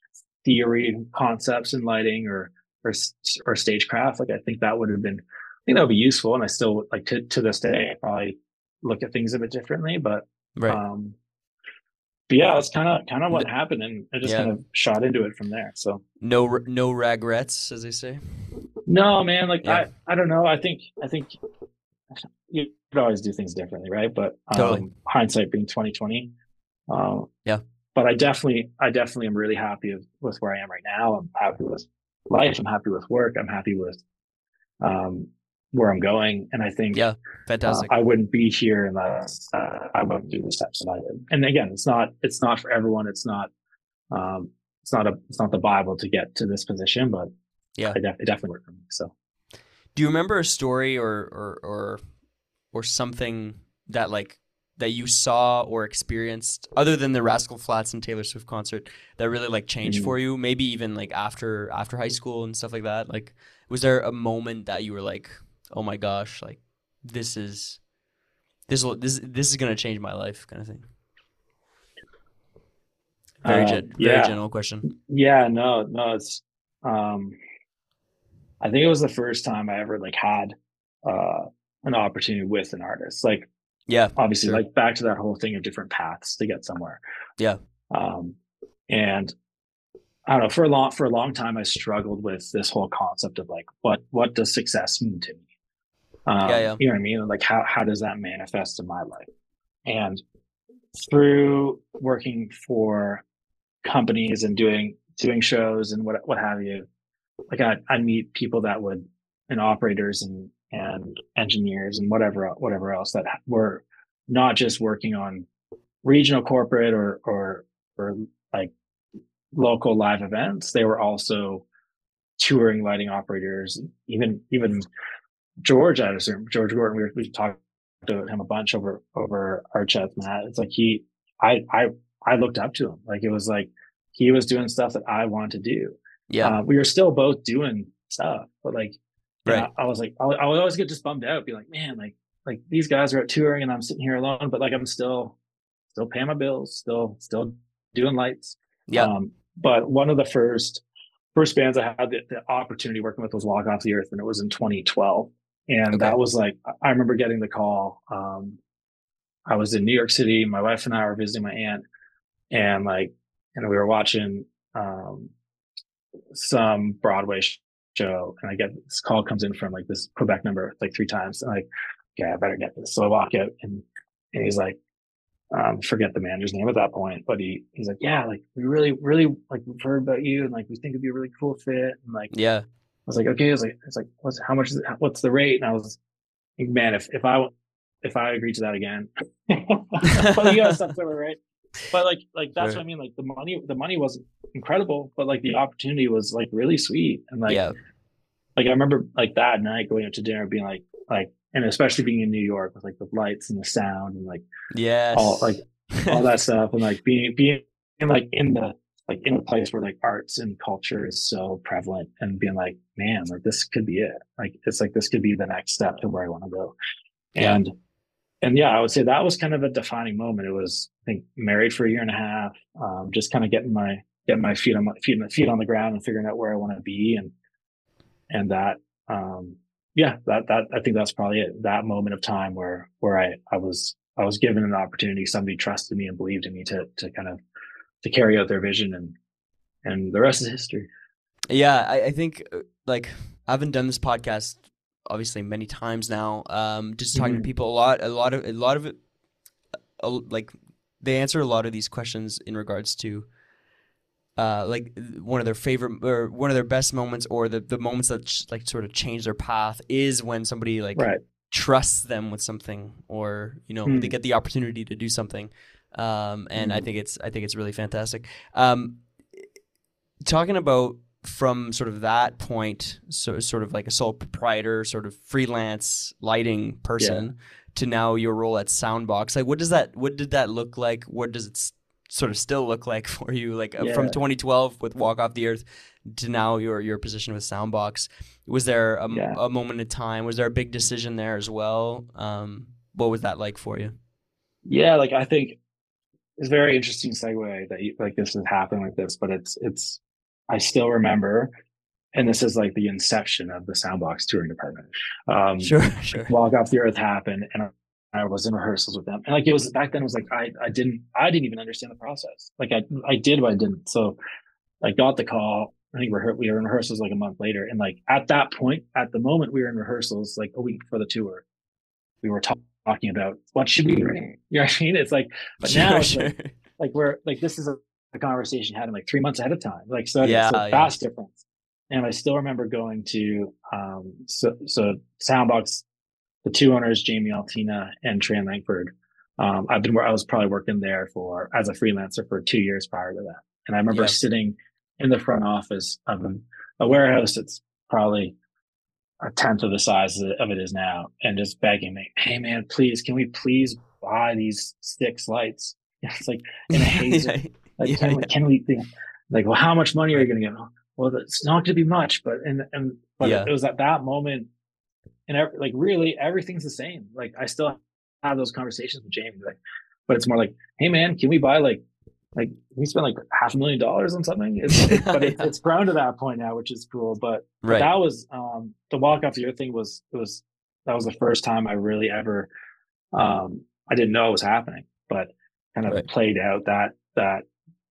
theory concepts in lighting or or or stagecraft? Like I think that would have been, I think that would be useful. And I still like to to this day I probably look at things a bit differently. But Right. um, but yeah, that's kind of kind of what happened, and I just Yeah. kind of shot into it from there. So No, no regrets, as they say. no, man, like Yeah. I I don't know. I think I think you could always do things differently, right? But um, Totally. hindsight being twenty twenty. Um, Yeah. But I definitely, I definitely am really happy with, with where I am right now. I'm happy with life. I'm happy with work. I'm happy with um, where I'm going. And I think Yeah. uh, Fantastic. I wouldn't be here unless uh, I wouldn't do the steps that I did. And again, it's not, it's not for everyone. It's not, um, it's not a, it's not the Bible to get to this position, but Yeah. it, def- it definitely worked for me. So, Do you remember a story or or or or something that like that you saw or experienced other than the Rascal Flatts and Taylor Swift concert that really like changed Mhm. for you? Maybe even like after after high school and stuff like that. Like, was there a moment that you were like, "Oh my gosh, like this is this will this this is gonna change my life," kind of thing? Very uh, gen- very yeah, general question. yeah, no, no, it's, um, I think it was the first time I ever like had, uh, an opportunity with an artist. Like, Yeah, obviously, sure. like back to that whole thing of different paths to get somewhere. Yeah, Um, and I don't know, for a long, for a long time, I struggled with this whole concept of like, what, what does success mean to me? Um, yeah, yeah, you know what I mean? Like, how, how does that manifest in my life? And through working for companies and doing, doing shows and what, what have you, like I, I meet people that would, and operators and, and engineers and whatever, whatever else that were not just working on regional corporate or, or, or like local live events. They were also touring lighting operators, even, even George at a certain, George Gordon, we were, we talked to him a bunch over, over our chat, Matt. It's like he, I, I, I looked up to him. Like it was like, he was doing stuff that I wanted to do. yeah. Uh, we were still both doing stuff, but like, you Right. know, I was like, I, I would always get just bummed out, be like, man, like, like these guys are out touring and I'm sitting here alone, but like, I'm still, still paying my bills, still, still doing lights. Yeah. Um, but one of the first, first bands I had the, the opportunity working with was Walk Off the Earth, and it was in twenty twelve. And Okay. that was like, I remember getting the call. Um, I was in New York City. My wife and I were visiting my aunt, and like, and we were watching um, some Broadway sh- show, and I get this call comes in from like this Quebec number like three times. And I'm like, yeah, I better get this. So I walk out, and and he's like, um, forget the manager's name at that point, but he he's like, yeah, like we really, really like we've heard about you, and like we think it'd be a really cool fit. And like I Yeah. was like, okay, I was like, it's like, what's how much is it? What's the rate? And I was like, man, if if I if I agree to that again, but you got stuff somewhere, right? But like like that's Sure. what I mean. Like the money the money wasn't incredible, but like the opportunity was like really sweet. And like Yeah. like I remember like that night going out to dinner being like like and especially being in New York with like the lights and the sound and like all like Yes. all that stuff, and like being being like in the like in a place where like arts and culture is so prevalent, and being like, man, like this could be it. Like it's like this could be the next step to where I want to go. Yeah. And and yeah, I would say that was kind of a defining moment. It was, I think, married for a year and a half, um, just kind of getting my getting my feet on my feet, feet on the ground and figuring out where I want to be, and and that um, yeah, that that I think that's probably it. That moment of time where where I I was I was given an opportunity, somebody trusted me and believed in me to to kind of to carry out their vision, and and the rest is history. Yeah, I, I think uh, like I haven't done this podcast obviously many times now. Um, just talking to Mm-hmm. people a lot, a lot of a lot of it, uh, like they answer a lot of these questions in regards to uh, like one of their favorite or one of their best moments, or the the moments that sh- like sort of change their path is when somebody like Right. trusts them with something, or you know they Mm-hmm. get the opportunity to do something. Um, and I Mm-hmm. think it's I think it's really fantastic. Um, talking about from sort of that point, so sort of like a sole proprietor, sort of freelance lighting Yeah. person, to now your role at Soundbox. Like, what does that? What did that look like? What does it s- sort of still look like for you? Like uh, from Yeah. twenty twelve with Walk Off the Earth to now your your position with Soundbox. Was there a, Yeah. a moment in time? Was there a big decision there as well? Um, what was that like for you? Yeah. Like I think it's a very interesting segue that you, like this has happened like this, but it's it's I still remember, and this is like the inception of the Soundbox touring department. Um, Sure, like sure. Walk Off the Earth happened, and I, I was in rehearsals with them, and like it was back then. It was like I I didn't I didn't even understand the process. Like I I did, but I didn't. So I got the call. I think we're we were in rehearsals like a month later, and like at that point, at the moment we were in rehearsals, like a week before the tour, we were talk, talking about what should we do. You know what I mean? It's like, but now Sure, it's sure. like like we're like this is a, a conversation had in like three months ahead of time. Like so, anyway, so Yeah, yeah. fast difference. And I still remember going to um so so Soundbox, the two owners, Jamie Altina and Tran Langford. Um, I've been I was probably working there for as a freelancer for two years prior to that. And I remember Yeah. sitting in the front office of a, a warehouse that's probably a tenth of the size of it is now, and just begging me, "Hey man, please, can we please buy these Sticks lights?" It's like in a haze. Yeah, Like, yeah, can we? yeah. Can we? Like, well, how much money are you Right. going to get? Well, it's not going to be much, but and and but it Yeah. was at that moment, and every, like really everything's the same. Like I still have those conversations with Jamie, like, but it's more like, "Hey man, can we buy like like we spent like half a million dollars on something?" It's it, but it's Yeah. it's grown to that point now, which is cool. But but Right. that was um the Walk Off the Earth thing was it was that was the first time I really ever um I didn't know it was happening, but kind of Right. played out that that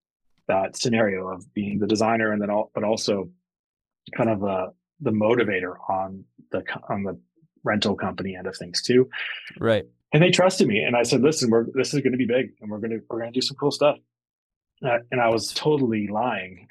that scenario of being the designer, and then all but also kind of uh the motivator on the on the rental company end of things too. Right. And they trusted me, and I said, "Listen, we're this is going to be big, and we're going to we're going to do some cool stuff." Uh, and I was That's totally lying,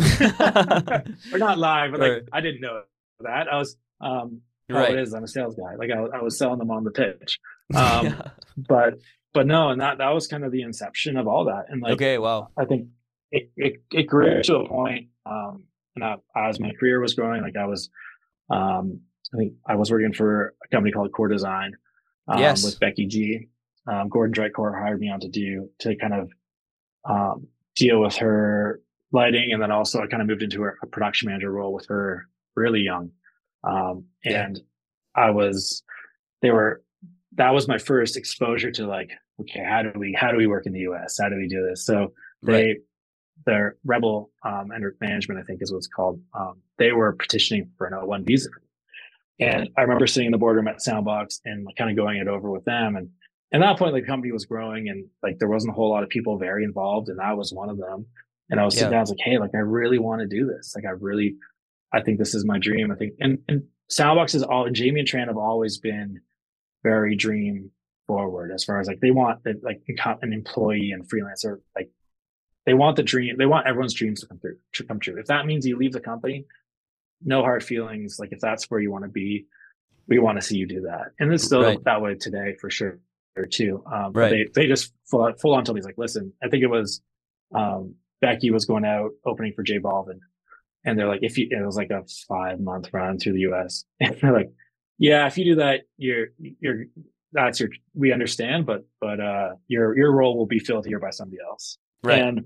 or not lying, but like right. I didn't know that. I was, um, oh, it Right. is. I'm a sales guy. Like I, I was selling them on the pitch. Um, Yeah. but but no, and that that was kind of the inception of all that. And like Okay. Wow. I think it it, it grew to a point. Um, and I, as my career was growing, like I was, um, I think I was working for a company called Core Design, um, Yes. with Becky G. Um, Gordon Dreitcore hired me on to do to kind of um, deal with her lighting, and then also I kind of moved into a, a production manager role with her really young. Um, Yeah. and I was, they were, that was my first exposure to like, okay, how do we, how do we work in the U S? How do we do this? So Right. they, their Rebel um, Management, I think is what it's called. Um, they were petitioning for an O one visa. And I remember sitting in the boardroom at Soundbox and kind of going it over with them. And at that point, like, the company was growing and like there wasn't a whole lot of people very involved, and I was one of them. And I was sitting Yeah. down, I was like, hey, like I really want to do this. Like I really, I think this is my dream. I think, and and Soundbox is all, and Jamie and Tran have always been very dream forward as far as like they want that, like an employee and freelancer, like they want the dream, they want everyone's dreams to come through, to come true. If that means you leave the company, no hard feelings. Like if that's where you want to be, we want to see you do that. And it's still Right. that way today for sure too. Um, but Right. they they just full, full on told me, like, listen, I think it was um, Becky was going out opening for J Balvin, and they're like, if you, it was like a five month run through the U S, and they're like, yeah, if you do that, you're you're that's your, we understand, but but uh, your your role will be filled here by somebody else. Right. And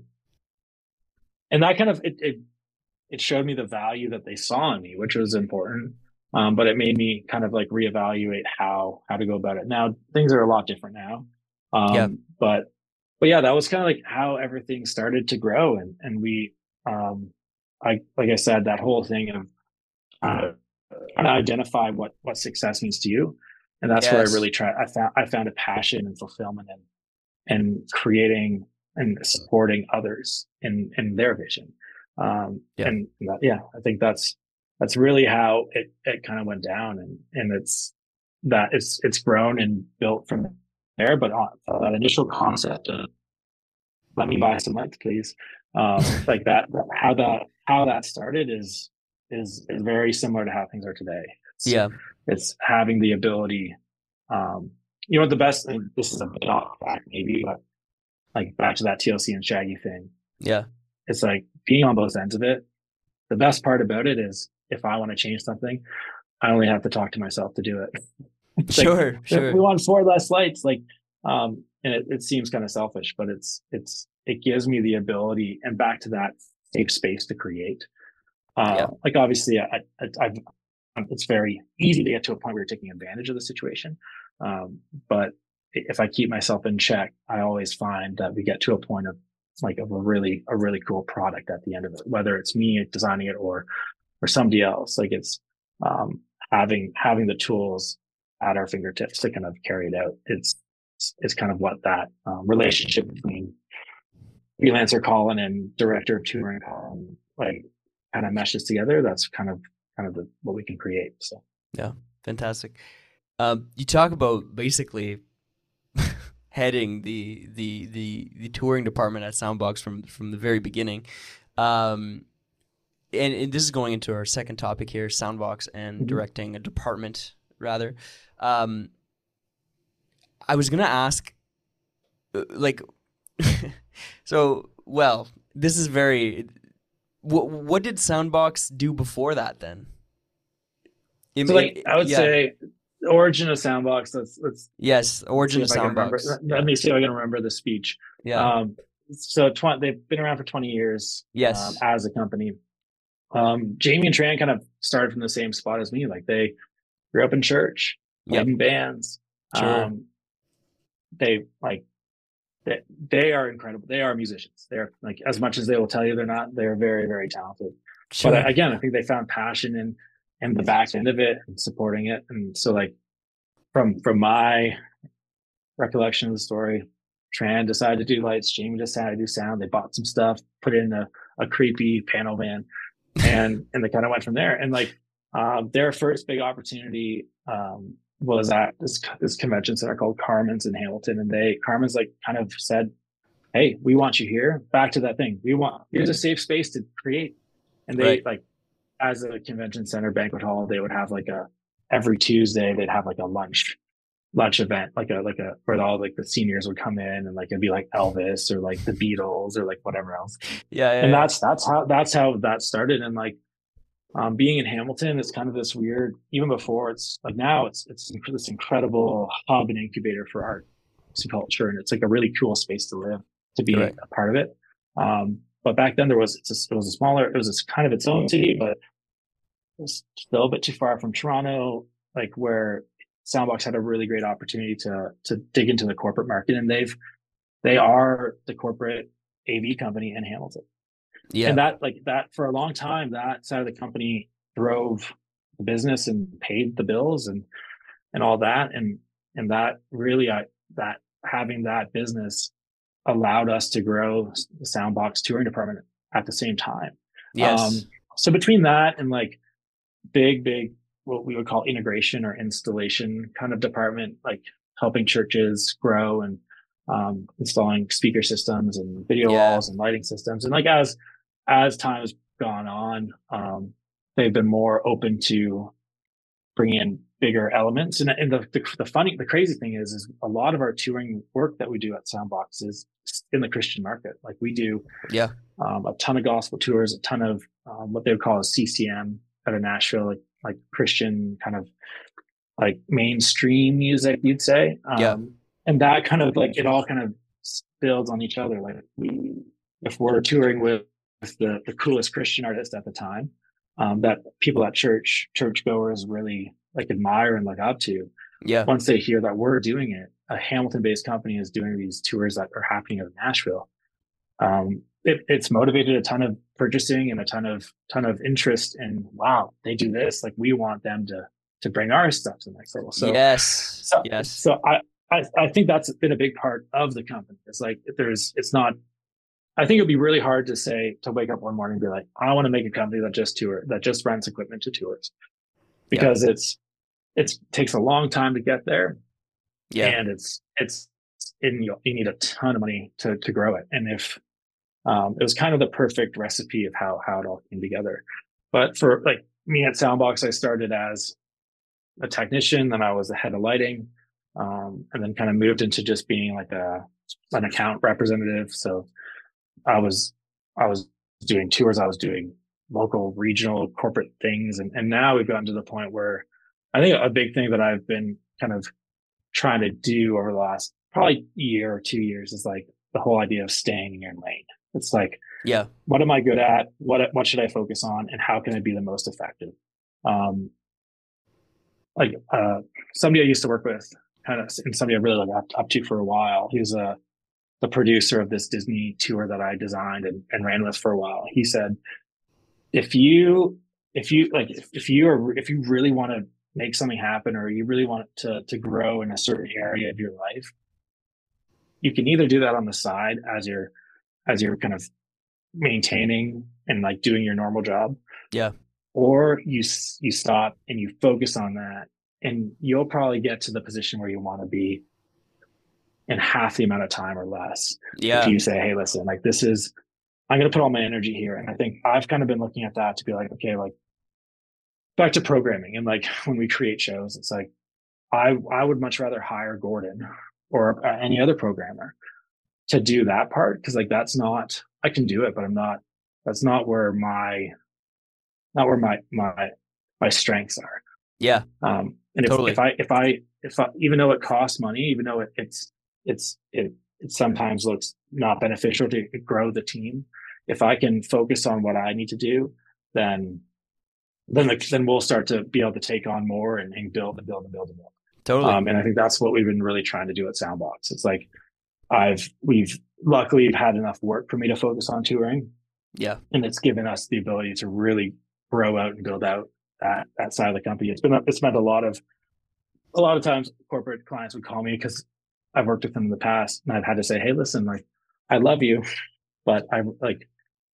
and that kind of it, it it showed me the value that they saw in me, which was important. Um, but it made me kind of like reevaluate how how to go about it. Now things are a lot different now. Um, Yeah. but but yeah, that was kind of like how everything started to grow, and and we um, I like I said, that whole thing of uh, trying to identify what what success means to you, and that's where I Yes. really try. I found I found a passion and fulfillment in and creating and supporting others in in their vision. Um, Yeah. and that, yeah, I think that's that's really how it it kind of went down, and and it's that it's it's grown and built from there. But on uh, that initial concept of let me buy some lights, please, um, like that, how that how that started is is is very similar to how things are today. It's, Yeah. it's having the ability. Um, you know what the best thing, this is a bit off track maybe, but like back to that T L C and Shaggy thing. Yeah. It's like being on both ends of it. The best part about it is if I want to change something, I only have to talk to myself to do it. It's Sure. like, Sure. we want four less lights, like, um, and it, it seems kind of selfish, but it's it's it gives me the ability, and back to that safe space to create. Uh, Yeah. Like obviously, I, I, I've it's very easy to get to a point where you're taking advantage of the situation, um, but if I keep myself in check, I always find that we get to a point of like of a really a really cool product at the end of it, whether it's me designing it or or somebody else. Like it's um, having having the tools at our fingertips to kind of carry it out. It's it's kind of what that um, relationship between freelancer Colin and director of touring Colin like kind of meshes together. That's kind of kind of the, what we can create. So Yeah, fantastic. Um, you talk about basically heading the the the the touring department at Soundbox from from the very beginning. Um, and, and this is going into our second topic here, Soundbox and Mhm. directing a department rather. Um, I was gonna ask, uh, like, so well, this is very. What what did Soundbox do before that then? In- So like in- I would yeah. say the origin of Soundbox, let's let's Yes, origin see of if I can remember. Soundbox. Let, Yeah. let me see if I can remember the speech. Yeah. Um, so tw- they've been around for twenty years Yes. um, as a company. Um, Jamie and Tran kind of started from the same spot as me. Like they grew up in church, played Yep. in bands. Sure. Um, they like they, they are incredible. They are musicians. They're like, as much as they will tell you they're not, they're very, very talented. Sure. But again, I think they found passion in in the back end of it and supporting it. And so like from from my recollection of the story, Tran decided to do lights, Jamie decided to do sound. They bought some stuff, put it in a, a creepy panel van, and and they kind of went from there. And like um, their first big opportunity um, was at this this convention center called Carmen's in Hamilton, and they Carmen's like kind of said, "Hey, we want you here." Back to that thing, we want here's a safe space to create. And they Right. like as a convention center banquet hall, they would have like a every Tuesday they'd have like a lunch lunch event, like a like a where all like the seniors would come in, and like it'd be like Elvis or like the Beatles or like whatever else. Yeah, yeah, And yeah. that's that's how that's how that started. And like um, being in Hamilton is kind of this weird. Even before it's like now it's it's this incredible hub and incubator for art and culture, and it's like a really cool space to live, to be Right. a part of it. Um, but back then there was it's a, it was a smaller, it was a, kind of its own city, but it was still a bit too far from Toronto, like where Soundbox had a really great opportunity to to dig into the corporate market, and they've they are the corporate A V company in Hamilton. Yeah. And that like that for a long time, that side of the company drove the business and paid the bills and and all that. And and that really I that having that business allowed us to grow the Soundbox touring department at the same time. Um, Yes. so between that and like big, big, what we would call integration or installation kind of department, like helping churches grow and um, installing speaker systems and video Yeah. walls and lighting systems. And like as as time has gone on, um, they've been more open to bringing in bigger elements. And, and the, the the funny, the crazy thing is, is a lot of our touring work that we do at Soundbox is in the Christian market. Like we do Yeah. um, a ton of gospel tours, a ton of um, what they would call a C C M out of Nashville, like like Christian kind of like mainstream music, you'd say. Um, Yeah. and that kind of like it all kind of builds on each other. Like we, if we're touring with the the coolest Christian artist at the time, um, that people at church churchgoers really like admire and look up to. Yeah. Once they hear that we're doing it, a Hamilton-based company is doing these tours that are happening in Nashville. Um, it, it's motivated a ton of purchasing and a ton of ton of interest. And wow, they do this. Like we want them to to bring our stuff to the next level. So Yes. so, Yes. so I, I I think that's been a big part of the company. It's like there's it's not. I think it'd be really hard to say to wake up one morning and be like, I want to make a company that just tour that just rents equipment to tours, because yeah. it's it's takes a long time to get there. Yeah. And it's it's in you, you need a ton of money to to grow it. And if um, it was kind of the perfect recipe of how how it all came together. But for like me at Soundbox, I started as a technician, then I was the head of lighting, um, and then kind of moved into just being like a an account representative. So I was I was doing tours, I was doing local, regional, corporate things, and and now we've gotten to the point where I think a big thing that I've been kind of trying to do over the last probably year or two years is like the whole idea of staying in your lane. It's like, yeah, what am I good at? What what should I focus on, and how can I be the most effective? Um, like uh, somebody I used to work with, kind of, and somebody I really looked up, up to for a while. He was a the producer of this Disney tour that I designed and, and ran with for a while. He said, if you if you like if, if you are if you really want to make something happen, or you really want to to grow in a certain area of your life, you can either do that on the side as you're as you're kind of maintaining and like doing your normal job, yeah, or you you stop and you focus on that, and you'll probably get to the position where you want to be in half the amount of time or less. Yeah. If you say, hey, listen, like this is, I'm going to put all my energy here. And I think I've kind of been looking at that to be like, okay, like back to programming. And like when we create shows, it's like, I, I would much rather hire Gordon or uh, any other programmer to do that part. Cause like, that's not, I can do it, but I'm not, that's not where my, not where my, my, my strengths are. Yeah. Um, and if, totally. if I, if I, if I, even though it costs money, even though it, it's, it's, it, it sometimes looks not beneficial to grow the team. If I can focus on what I need to do, then, then, the, then we'll start to be able to take on more and, and build and build and build and build. Totally. Um, and I think that's what we've been really trying to do at Soundbox. It's like, I've, we've luckily had enough work for me to focus on touring. Yeah. And it's given us the ability to really grow out and build out that, that side of the company. It's been, it's meant a lot of, a lot of times corporate clients would call me because I've worked with them in the past, and I've had to say, hey, listen, like, I love you, but I like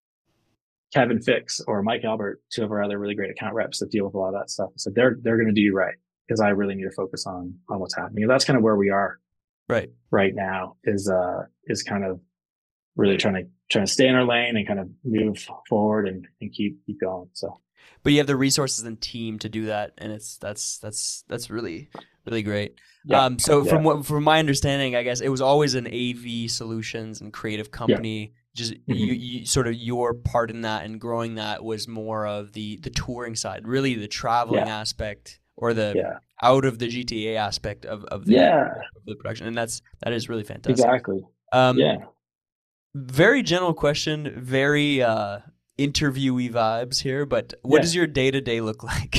Kevin Fix or Mike Albert, two of our other really great account reps that deal with a lot of that stuff. So they're, they're going to do you right, because I really need to focus on, on what's happening. And that's kind of where we are right, right now is, uh, is kind of really trying to, trying to stay in our lane and kind of move forward and, and keep, keep going. So, but you have the resources and team to do that. And it's, that's, that's, that's really, really great. Yeah. Um, so yeah. from what, from my understanding, I guess it was always an A V solutions and creative company. Yeah. Just mm-hmm. you, you sort of your part in that and growing that was more of the, the touring side, really the traveling yeah. aspect or the yeah. out of the G T A aspect of, of the, yeah. of the production. And that's, that is really fantastic. Exactly. Um, yeah. Very general question, very, uh, interviewee vibes here, but what yeah. does your day to day look like?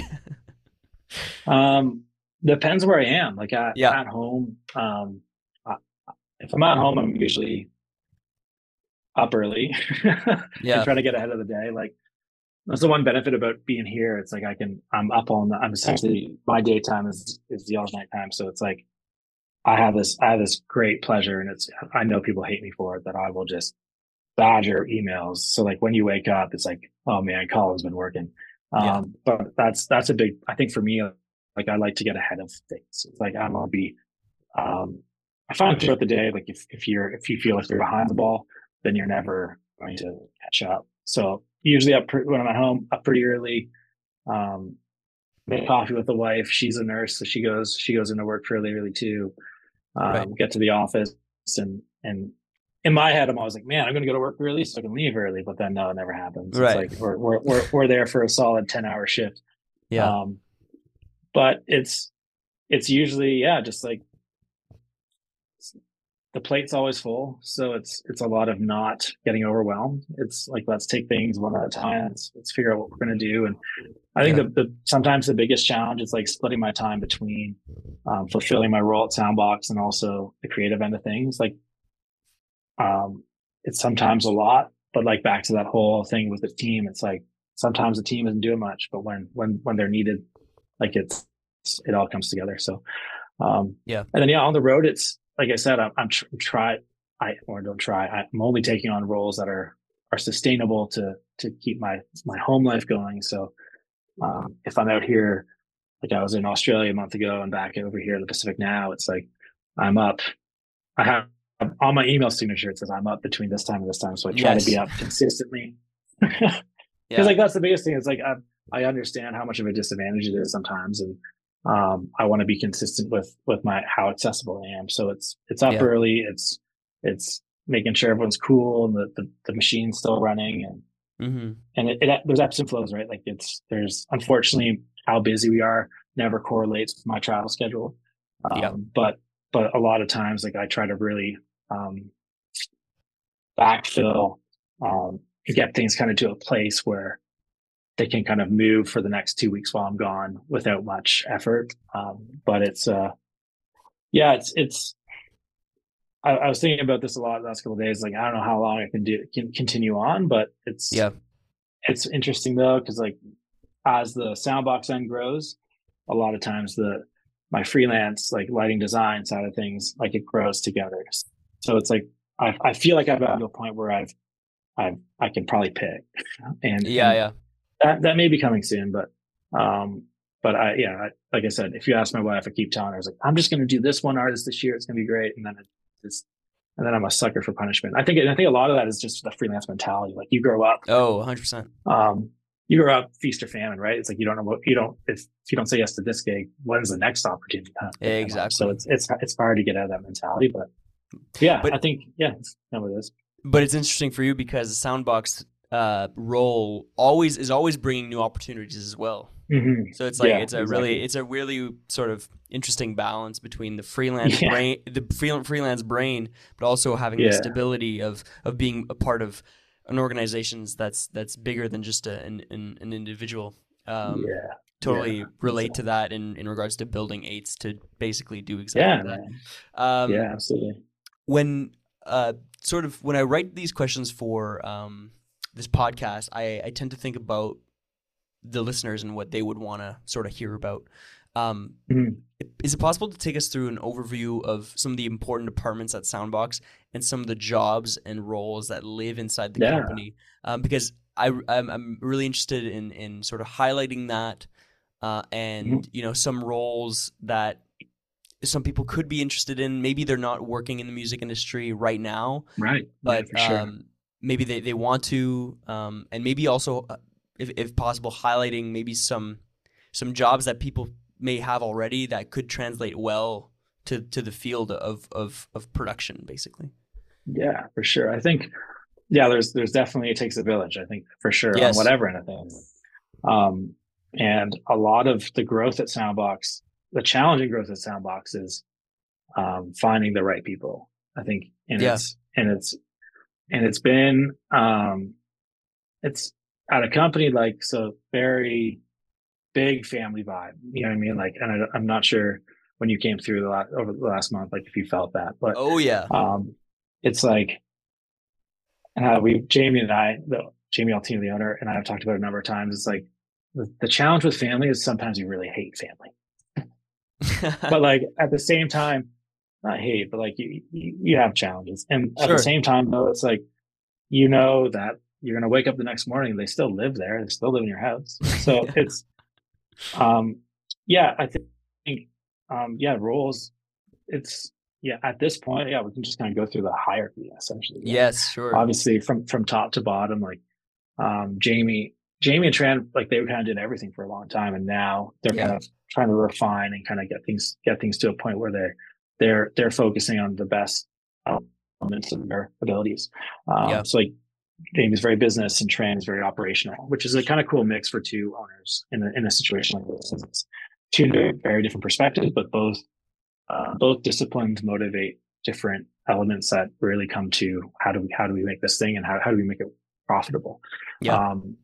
um, Depends where I am. Like at, yeah. at home, um, I, if I'm at home, I'm usually up early. yeah. and try to get ahead of the day. Like that's the one benefit about being here. It's like I can, I'm up all night. I'm essentially, my daytime is, is the all night time. So it's like I have this I have this great pleasure, and it's I know people hate me for it, that I will just badger emails. So like when you wake up, it's like, oh man, Colin's been working. Yeah. Um, but that's that's a big, I think for me, like I like to get ahead of things. It's like I'm gonna be um I find throughout the day, like if, if you're if you feel like you're behind the ball, then you're never going to catch up. So usually up pre- when I'm at home, up pretty early, um, make coffee with the wife. She's a nurse, so she goes she goes into work fairly early too. Right. Um, get to the office, and and in my head, I'm always like, man, I'm going to go to work early so I can leave early. But then no, it never happens. It's Right. like we're we're we're, we're there for a solid ten hour shift. Yeah. Um, but it's it's usually yeah, just like the plate's always full, so it's it's a lot of not getting overwhelmed. It's like let's take things one at a time. Let's, let's figure out what we're going to do. And I think Yeah. the, the sometimes the biggest challenge is like splitting my time between um, fulfilling my role at Soundbox and also the creative end of things. Like um, it's sometimes a lot, but like back to that whole thing with the team, it's like sometimes the team isn't doing much, but when when when they're needed, like it's it all comes together. So um, Yeah. and then yeah, on the road, it's like I said, I'm, I'm tr- try I or don't try. I'm only taking on roles that are are sustainable to to keep my my home life going. So um, if I'm out here, like I was in Australia a month ago and back over here in the Pacific now, it's like I'm up. I have on my email signature, it says I'm up between this time and this time. So I try to be Yes. up consistently. Because Yeah. like that's the biggest thing. It's like I, I understand how much of a disadvantage it is sometimes, and um, I want to be consistent with with my how accessible I am. So it's it's up Yeah. early. It's it's making sure everyone's cool and the the, the machine's still running, and Mm-hmm. and it, it there's ebbs and flows, right? Like it's there's unfortunately how busy we are never correlates with my travel schedule. Yeah. Um, but but a lot of times, like I try to really um, backfill, um, get things kind of to a place where they can kind of move for the next two weeks while I'm gone without much effort. Um, but it's uh, yeah, it's it's. I, I was thinking about this a lot the last couple of days. Like I don't know how long I can do can continue on, but it's Yeah. it's interesting though because like as the Soundbox end grows, a lot of times the my freelance like lighting design side of things like it grows together. So it's like I I feel like I've gotten to a point where I've I've I can probably pick, and Yeah. and Yeah. that that may be coming soon, but um but I yeah I, like I said, if you ask my wife, I keep telling her I was like I'm just going to do this one artist this year. It's going to be great, and then it just and then I'm a sucker for punishment. I think I think a lot of that is just the freelance mentality. Like you grow up. Oh, one hundred percent. Um, you grow up feast or famine, right? It's like you don't know what you don't if, if you don't say yes to this gig, when's the next opportunity come? Exactly. So it's it's it's hard to get out of that mentality, but yeah, But I think yeah, it's not what it is. but it's interesting for you because the Soundbox uh, role always is always bringing new opportunities as well. Mm-hmm. So it's like Yeah, it's a exactly. really it's a really sort of interesting balance between the freelance Yeah. brain, the freelance freelance brain, but also having the Yeah. stability of of being a part of an organization that's that's bigger than just a, an, an an individual. Um, Yeah. totally Yeah. relate to Exactly. that in in regards to building eights to basically do exactly Yeah, that. man. Um, Yeah, absolutely. when uh, sort of when I write these questions for um, this podcast, I, I tend to think about the listeners and what they would want to sort of hear about. Um, Mhm. is it possible to take us through an overview of some of the important departments at Soundbox and some of the jobs and roles that live inside the Yeah. company? Um, because I, I'm, I'm really interested in, in sort of highlighting that uh, and, Mhm. you know, some roles that some people could be interested in. Maybe they're not working in the music industry right now, Right. but yeah, for sure. um, maybe they, they want to, um, and maybe also, uh, if, if possible, highlighting maybe some some jobs that people may have already that could translate well to, to the field of, of, of production, basically. Yeah, for sure. I think yeah, there's there's definitely it takes a village, I think, for sure, on Yes. whatever end of things. Um, and a lot of the growth at Soundbox, the challenging growth at Soundbox is um, finding the right people. I think, and Yeah. it's and it's and it's been um, it's at a company like so very big family vibe. You know what I mean? Like, and I, I'm not sure when you came through the last over the last month, like if you felt that, but Oh, yeah. um, it's like uh, we Jamie and I, the Jamie Altino, the owner, and I have talked about it a number of times. It's like the, the challenge with family is sometimes you really hate family, but like at the same time, not hate, but like you, you, you have challenges. And at the Sure. same time, though, it's like, you know, that you're going to wake up the next morning, they still live there. They still live in your house. So it's, um, yeah, I think, um, yeah, roles, it's, yeah, at this point, yeah, we can just kind of go through the hierarchy essentially. Yeah. Yes, sure. Obviously from, from top to bottom, like, um, Jamie, Jamie and Tran, like they kind of did everything for a long time. And now they're Yeah. kind of trying to refine and kind of get things, get things to a point where they're, they're, they're focusing on the best elements of their abilities. Um, Yeah. so like Jamie's very business and Tran is very operational, which is a kind of cool mix for two owners in a, in a situation like this. It's two very different perspectives, but both, uh, both disciplines motivate different elements that really come to how do we, how do we make this thing and how, how do we make it profitable? Yeah. Um,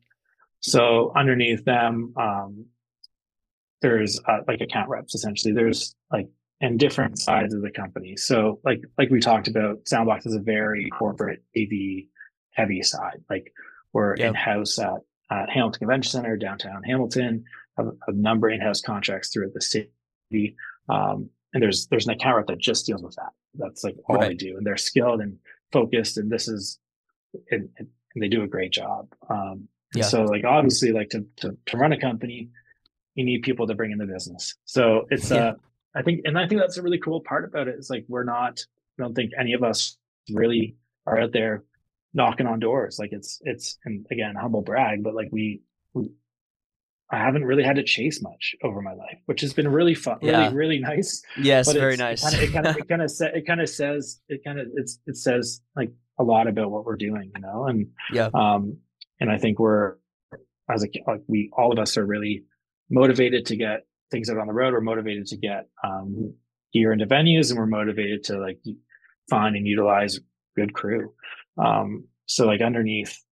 so underneath them, um, there's uh, like account reps, essentially. There's like, and different sides of the company. So like, like we talked about, Soundbox is a very corporate A V heavy side. Like we're Yeah. in-house at, at Hamilton Convention Center, downtown Hamilton, have a number of in-house contracts throughout the city. Um, and there's, there's an account rep that just deals with that. That's like all Right. they do. And they're skilled and focused. And this is, and, and they do a great job. Um, and Yeah. so like, obviously like to, to, to run a company, you need people to bring in the business. So it's, Yeah. uh, I think, and I think that's a really cool part about it. Is like, we're not, I don't think any of us really are out there knocking on doors. Like it's, it's, and again, humble brag, but like we, we I haven't really had to chase much over my life, which has been really fun, really, Yeah. really nice. Yes, But very it's, nice. it kind of, it kind of, it kind of, sa- it kind of says, it kind of, it's, it says like a lot about what we're doing, you know? And, Yeah. um, and I think we're, as a, like we, all of us are really motivated to get things out on the road. We're motivated to get, um, gear into venues, and we're motivated to like find and utilize good crew. Um, so like underneath,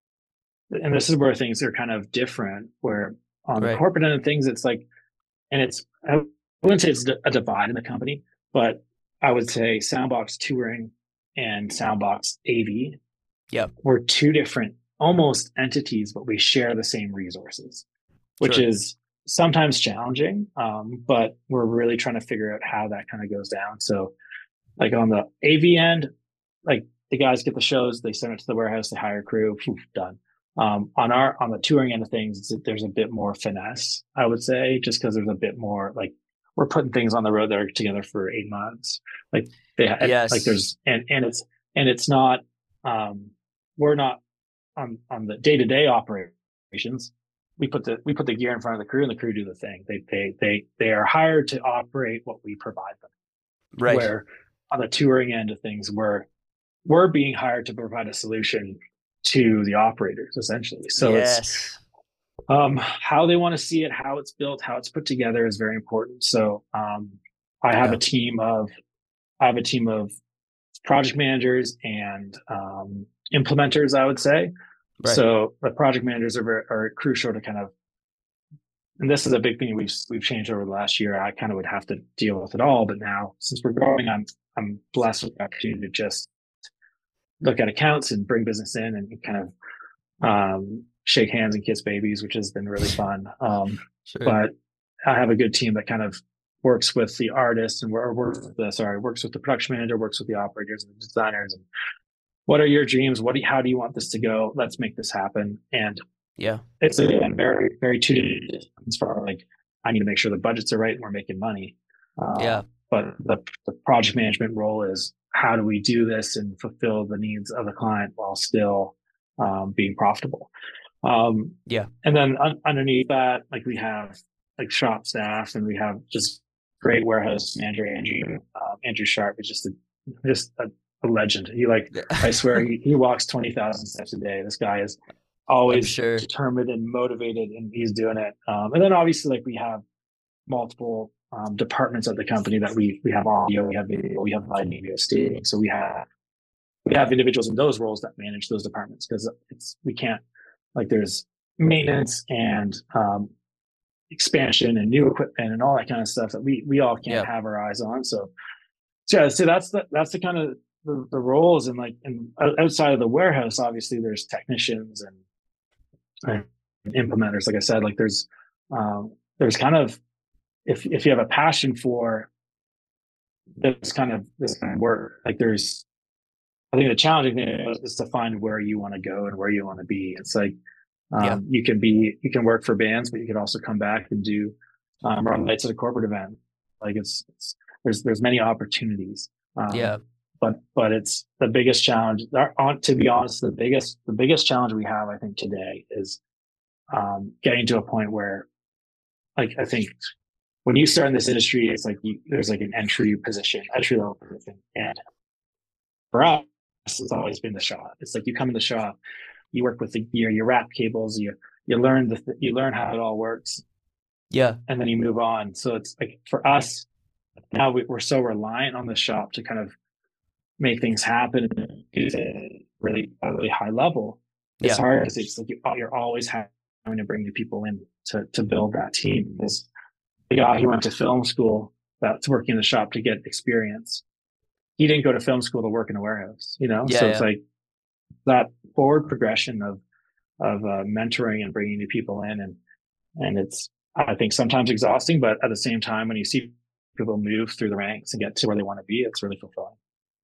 and this is where things are kind of different, where on the Right. corporate end of things, it's like, and it's, I wouldn't say it's a divide in the company, but I would say Soundbox Touring and Soundbox A V, Yeah. we're two different almost entities, but we share the same resources, which Sure. is sometimes challenging. Um, but we're really trying to figure out how that kind of goes down. So like on the A V end, like the guys get the shows, they send it to the warehouse, they hire crew, poof, done. Um, on our, on the touring end of things, there's a bit more finesse, I would say, just because there's a bit more like we're putting things on the road that are together for eight months. Like they, Yes. like there's, and, and it's, and it's not, um, we're not on, on the day to day operations. We put the, we put the gear in front of the crew, and the crew do the thing. They, they, they, they are hired to operate what we provide them. Right. Where on the touring end of things, we're, we're being hired to provide a solution to the operators, essentially. So yes. it's um, how they want to see it, how it's built, how it's put together is very important. So um, I have Yeah. a team of I have a team of project managers and um, implementers, I would say. Right. So the project managers are very, are crucial to kind of, and this is a big thing we've we've changed over the last year. I kind of would have to deal with it all, but now since we're growing, I'm I'm blessed with the opportunity to just look at accounts and bring business in and kind of um, shake hands and kiss babies, which has been really fun. Um, Sure. but I have a good team that kind of works with the artists and or works with the sorry works with the production manager, works with the operators and the designers. And what are your dreams? What do you, how do you want this to go? Let's make this happen. And yeah, it's again very very two as far like I need to make sure the budgets are right and we're making money. Uh, yeah, but the the project management role is how do we do this and fulfill the needs of the client while still um, being profitable. Um, yeah, and then un- underneath that, like we have like shop staff and we have just great warehouse manager, Andrew, uh, Andrew Sharp is just a, just a, a legend. He like, I swear he, he walks twenty thousand steps a day. This guy is always sure. determined and motivated and he's doing it. Um, and then obviously like we have multiple um, departments of the company that we, we have audio, we have video, we have live media staging. So we have, we have individuals in those roles that manage those departments because it's, we can't, like there's maintenance and um, expansion and new equipment and all that kind of stuff that we, we all can't Yeah. have our eyes on. So, so yeah, so that's the, that's the kind of the, the roles and like, and outside of the warehouse, obviously there's technicians and, and implementers. Like I said, like there's, um, there's kind of, if, if you have a passion for this kind of this kind of work. Like there's, I think the challenging thing is to find where you want to go and where you want to be. It's like Yeah. um, you can be, you can work for bands, but you can also come back and do um, run lights at a corporate event. Like it's, it's there's there's many opportunities. Um, Yeah. but but it's the biggest challenge. To be honest, the biggest the biggest challenge we have, I think, today is um, getting to a point where, like, I think when you start in this industry, it's like you, there's like an entry position, entry level position, and for us, it's always been the shop. It's like you come in the shop, you work with the gear, you wrap cables, you you learn the you learn how it all works, Yeah. and then you move on. So it's like for us now, we, we're so reliant on the shop to kind of make things happen at a really a really high level. It's Yeah. hard because it's like you, you're always having to bring new people in to to build that team. This the guy who went to film school that's working in the shop to get experience. He didn't go to film school to work in a warehouse, you know. Yeah. So Yeah. it's like that forward progression of of uh, mentoring and bringing new people in, and and it's I think sometimes exhausting, but at the same time, when you see people move through the ranks and get to where they want to be, it's really fulfilling.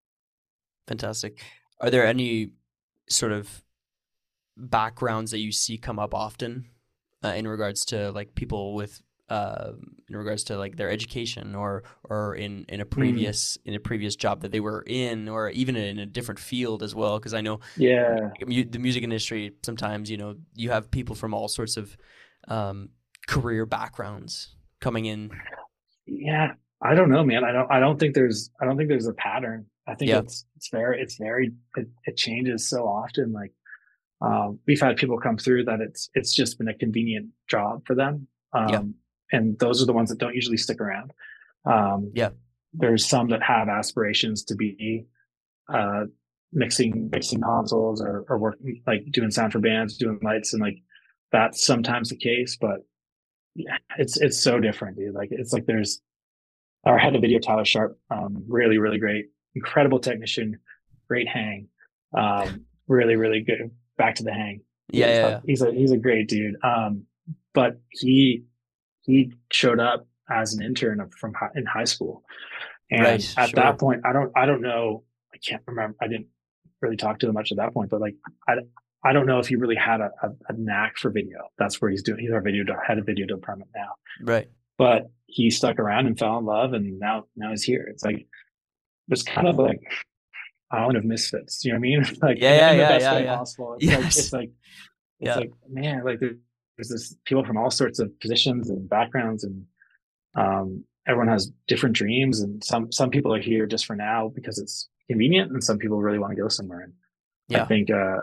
Fantastic. Are there any sort of backgrounds that you see come up often uh, in regards to like people with uh, in regards to like their education or or in in a previous mm. in a previous job that they were in, or even in a different field as well? Because I know yeah the music industry, sometimes, you know, you have people from all sorts of um, career backgrounds coming in. Yeah, I don't know, man. I don't I don't think there's I don't think there's a pattern. I think yeah. it's it's very it's very it, it changes so often. Like um, we've had people come through that it's it's just been a convenient job for them. Um, yeah. And those are the ones that don't usually stick around. Um, yeah. There's some that have aspirations to be uh, mixing mixing consoles or, or working like doing sound for bands, doing lights, and like that's sometimes the case. But yeah, it's it's so different, dude. Like it's like there's our head of video, Tyler Sharp, um, really really great, incredible technician, great hang, um, really really good. Back to the hang. Yeah, yeah, uh, yeah. He's a he's a great dude. Um, but he he showed up as an intern from high, in high school, and right, at sure. that point, I don't I don't know. I can't remember. I didn't really talk to him much at that point, but like I I don't know if he really had a, a, a knack for video. That's where he's doing. He's our video head of video department now. Right. But he stuck around and fell in love, and now now he's here. It's like it's kind of like island of misfits. You know what I mean? Like yeah, in, yeah, in the yeah, best yeah, way yeah. possible. It's yes. like it's like it's yeah. like man, like there's this people from all sorts of positions and backgrounds, and um, everyone has different dreams. And some some people are here just for now because it's convenient, and some people really want to go somewhere. And yeah. I think uh,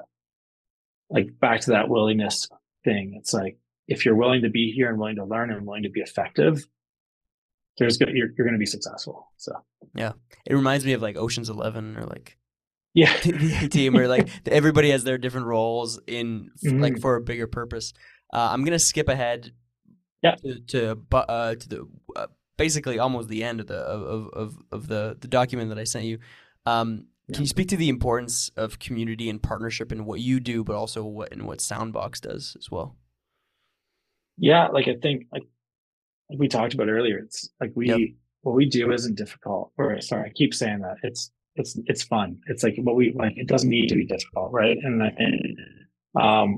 like back to that willingness thing. It's like if you're willing to be here and willing to learn and willing to be effective, there's good, you're you're going to be successful. So yeah, it reminds me of like Ocean's Eleven or like yeah, the team, or like everybody has their different roles in mm-hmm. like for a bigger purpose. Uh, I'm gonna skip ahead. Yeah. To to, uh, to the uh, basically almost the end of the of of of the the document that I sent you. Um, yeah. Can you speak to the importance of community and partnership in what you do, but also what in what Soundbox does as well? Yeah, like I think like, like we talked about earlier, it's like we yep. what we do isn't difficult. Or sorry, I keep saying that. It's it's it's fun. It's like what we like. It doesn't need to be difficult, right? And I think um,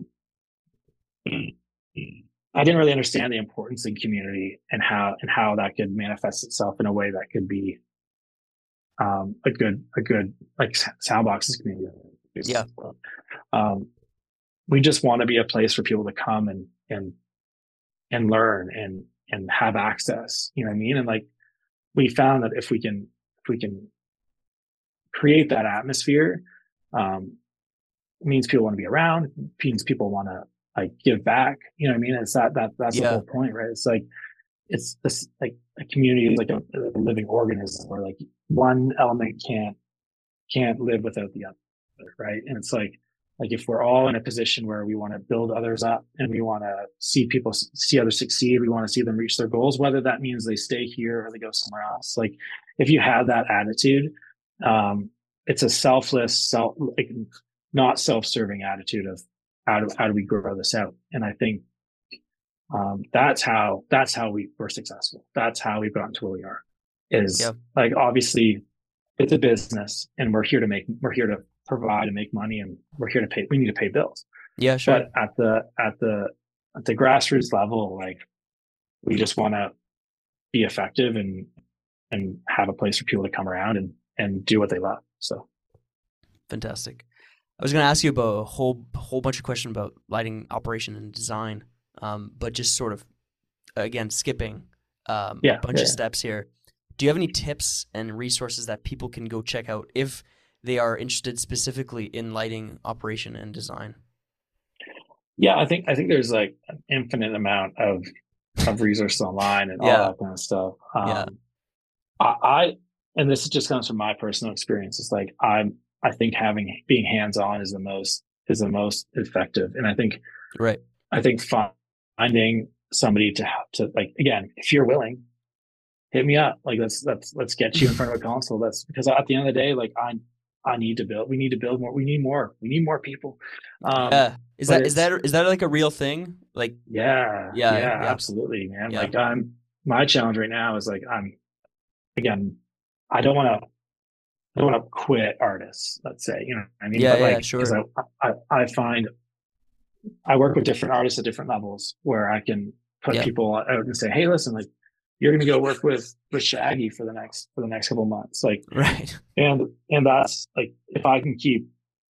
I didn't really understand the importance in community and how and how that could manifest itself in a way that could be um, a good a good like Soundbox's community. Yeah. Um, we just want to be a place for people to come and and and learn and and have access. You know what I mean? And like we found that if we can if we can create that atmosphere, um, it means people want to be around. It means people want to like give back. You know what I mean? It's that that that's yeah. the whole point, right? It's like it's this like a community is like a, a living organism where like one element can't can't live without the other, right? And it's like like if we're all in a position where we want to build others up and we want to see people see others succeed, we want to see them reach their goals, whether that means they stay here or they go somewhere else. Like if you have that attitude, um, it's a selfless, self like not self-serving attitude of how do how do we grow this out? And I think um, that's how that's how we were successful. That's how we've gotten to where we are. is Yeah. like, obviously it's a business and we're here to make, we're here to provide and make money, and we're here to pay, we need to pay bills. Yeah, sure. But at the, at the, at the grassroots level, like we just want to be effective and, and have a place for people to come around and, and do what they love. So. Fantastic. I was going to ask you about a whole whole bunch of questions about lighting operation and design, um, but just sort of, again, skipping um, yeah, a bunch yeah, of steps here. Do you have any tips and resources that people can go check out if they are interested specifically in lighting operation and design? Yeah, I think I think there's like an infinite amount of of resources online and yeah. all that kind of stuff. Um, yeah. I, I and this just comes from my personal experience. It's like I'm I think having being hands on is the most is the most effective, and I think right. I think finding somebody to to like, again, if you're willing, hit me up. Like let's let's let's get you in front of a console. That's because at the end of the day, like I I need to build. We need to build more. We need more. We need more people. Um, yeah. Is that is that is that like a real thing? Like yeah, yeah, yeah, yeah. absolutely, man. Yeah. Like I'm my challenge right now is like I'm again, I don't want to I don't want to quit artists, let's say, you know what I mean? Yeah, But yeah, like, sure. because I, I, I find I work with different artists at different levels where I can put yeah. people out and say, hey, listen, like you're going to go work with, with Shaggy for the next, for the next couple of months. Like, right. and, and that's like, if I can keep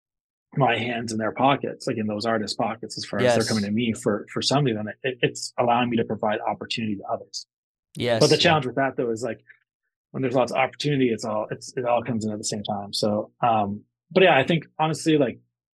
my hands in their pockets, like in those artists' pockets, as far yes. as they're coming to me for, for somebody, then it, it's allowing me to provide opportunity to others. Yes. But the challenge yeah. with that though is like, when there's lots of opportunity, it's all, it's, it all comes in at the same time. So, um, but yeah, I think honestly, like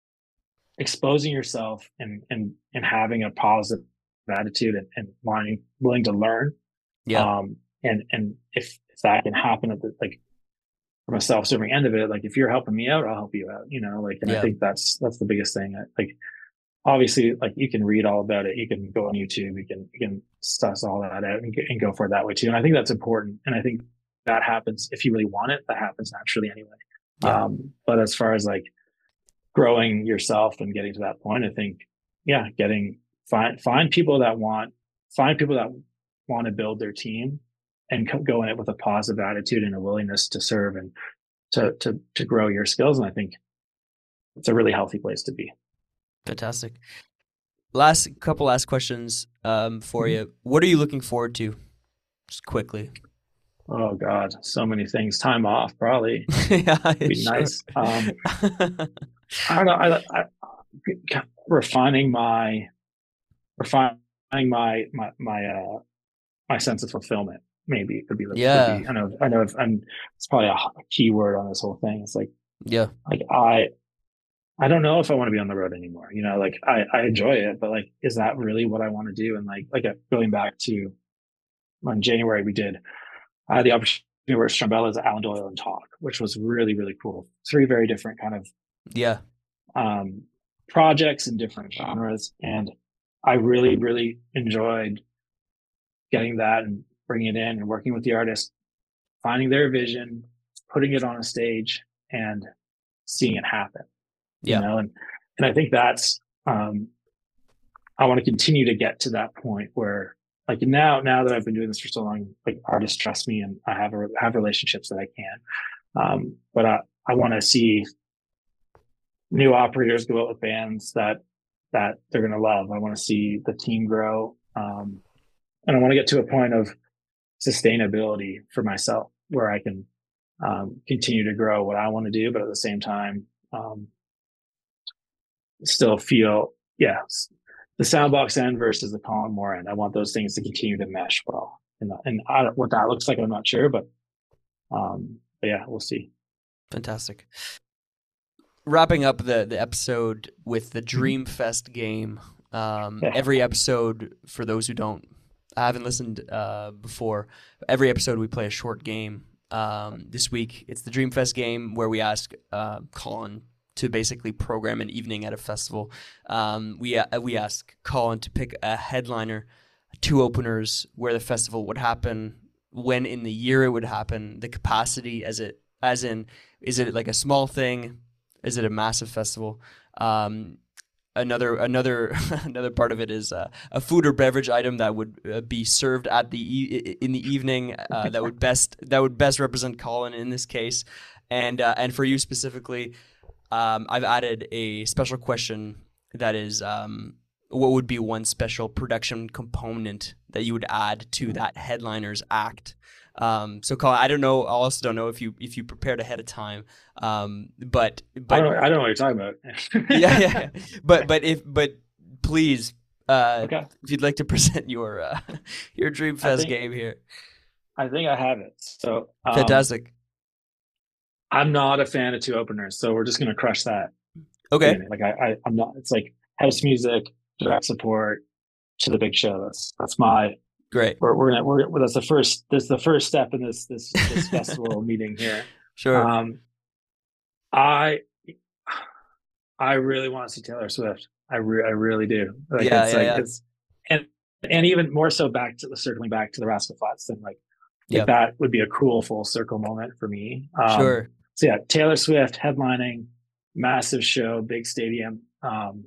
exposing yourself and, and, and having a positive attitude and, and wanting, willing to learn. Yeah. Um, and, and if, if that can happen at the, like from a self-serving end of it, like if you're helping me out, I'll help you out, you know, like, and yeah. I think that's, that's the biggest thing. Like, obviously, like you can read all about it. You can go on YouTube, you can, you can suss all that out and, and go for it that way too. And I think that's important. And I think that happens if you really want it, that happens naturally anyway. Yeah. Um, but as far as like growing yourself and getting to that point, I think, yeah, getting, find, find people that want, find people that want to build their team and co- go in it with a positive attitude and a willingness to serve and to, to, to grow your skills. And I think it's a really healthy place to be. Fantastic. Last couple last questions um, for mm-hmm. you. What are you looking forward to? Just quickly. Oh God, so many things. Time off, probably. yeah, be sure. nice. Um, I don't know. I, I, I, refining my, refining my my my uh my sense of fulfillment. Maybe it could be. Yeah. Could be, I know. I know. If, and it's probably a, a key word on this whole thing. It's like, yeah. Like I, I don't know if I want to be on the road anymore. You know, like I I enjoy it, but like, is that really what I want to do? And like like going back to in January, we did. I had the opportunity to work Strumbella's Alan Doyle and talk, which was really, really cool. Three very different kind of yeah um, projects in different genres. And I really, really enjoyed getting that and bringing it in and working with the artist, finding their vision, putting it on a stage and seeing it happen. Yeah. You know, and, and I think that's, um, I want to continue to get to that point where, like now, now that I've been doing this for so long, like artists trust me and I have a, have relationships that I can. Um, but I, I want to see new operators go out with bands that, that they're going to love. I want to see the team grow. Um, and I want to get to a point of sustainability for myself where I can, um, continue to grow what I want to do, but at the same time, um, still feel, yeah, the Soundbox end versus the Colin Moore end. I want those things to continue to mesh well. And, and I don't, what that looks like, I'm not sure, but, um, but yeah, we'll see. Fantastic. Wrapping up the, the episode with the Dreamfest game. Um, yeah. Every episode, for those who don't, I haven't listened uh, before, every episode we play a short game. Um, this week, it's the Dreamfest game where we ask uh, Colin to basically program an evening at a festival. Um, we uh, we ask Colin to pick a headliner, two openers, where the festival would happen, when in the year it would happen, the capacity as it as in is it like a small thing, is it a massive festival, um, another another another part of it is uh, a food or beverage item that would uh, be served at the e- in the evening uh, that would best that would best represent Colin in this case, and uh, and for you specifically, um, I've added a special question that is um, what would be one special production component that you would add to that headliner's act. Um, so Colin, I don't know. I also don't know if you if you prepared ahead of time. Um, but but I don't, I don't know what you're talking about. yeah, yeah. But but if but please, uh, Okay. if you'd like to present your uh, your Dreamfest think- game here, I think I have it. So um, fantastic. I'm not a fan of two openers, so we're just gonna crush that. Okay, Like I, I I'm not. It's like house music, direct support to the big show. That's that's my. great. We're we're gonna we're that's the first. This is the first step in this this this festival meeting here. Sure. Um, I I really want to see Taylor Swift. I re- I really do. Like Yeah, it's yeah, like yeah. it's and and even more so back to the circling back to the Rascal Flatts thing. Like, like Yeah. that would be a cool full circle moment for me. Um, Sure. So yeah, Taylor Swift headlining, massive show, big stadium. Um,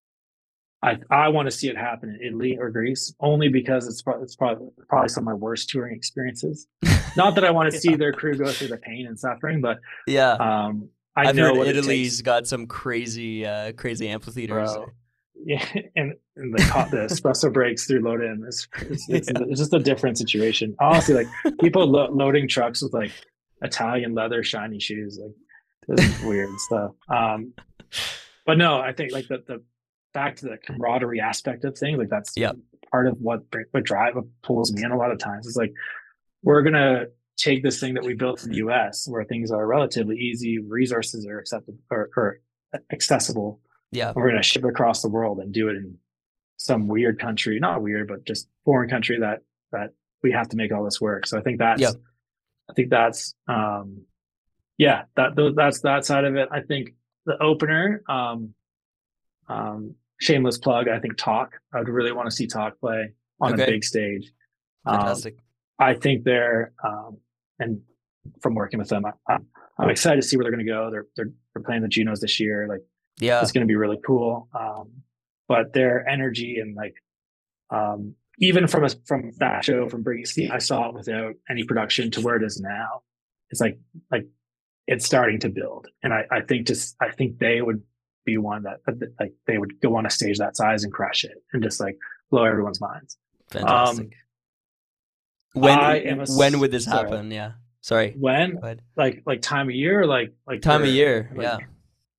I I want to see it happen in Italy or Greece only because it's probably it's probably probably some of my worst touring experiences. Not that I want to see their crew go through the pain and suffering, but Yeah. um, I I've know heard what Italy's it takes, got some crazy uh, crazy amphitheaters. bro. Yeah, and, and the co- the espresso breaks through load in. It's it's, it's, Yeah. it's just a different situation. Honestly, like people lo- loading trucks with like Italian leather shiny shoes, like this is weird stuff. Um, but no, I think like the the back to the camaraderie aspect of things, like that's Yeah. part of what what drive what pulls me in a lot of times. It's like we're gonna take this thing that we built in the U S where things are relatively easy, resources are acceptable or, or accessible. Yeah. We're going to ship it across the world and do it in some weird country, not weird, but just foreign country that, that we have to make all this work. So I think that's, Yeah. I think that's, um, yeah, that, that's that side of it. I think the opener, um, um, shameless plug, I think Talk, I would really want to see Talk play on Okay. a big stage. Um, Fantastic. I think they're, um, and from working with them, I, I'm excited to see where they're going to go. They're, they're, they're playing the Junos this year. Like, Yeah. it's going to be really cool. Um, but their energy and like, um, even from a, from that show from Briggsy, I saw it without any production to where it is now. It's like, like it's starting to build. And I, I think just, I think they would be one that like they would go on a stage that size and crush it and just like blow everyone's minds. Fantastic. Um, when I am a s- when would this sorry. happen? Yeah. Sorry. When, Go ahead. like, like time of year, or like, like Time of for- year. like, Yeah.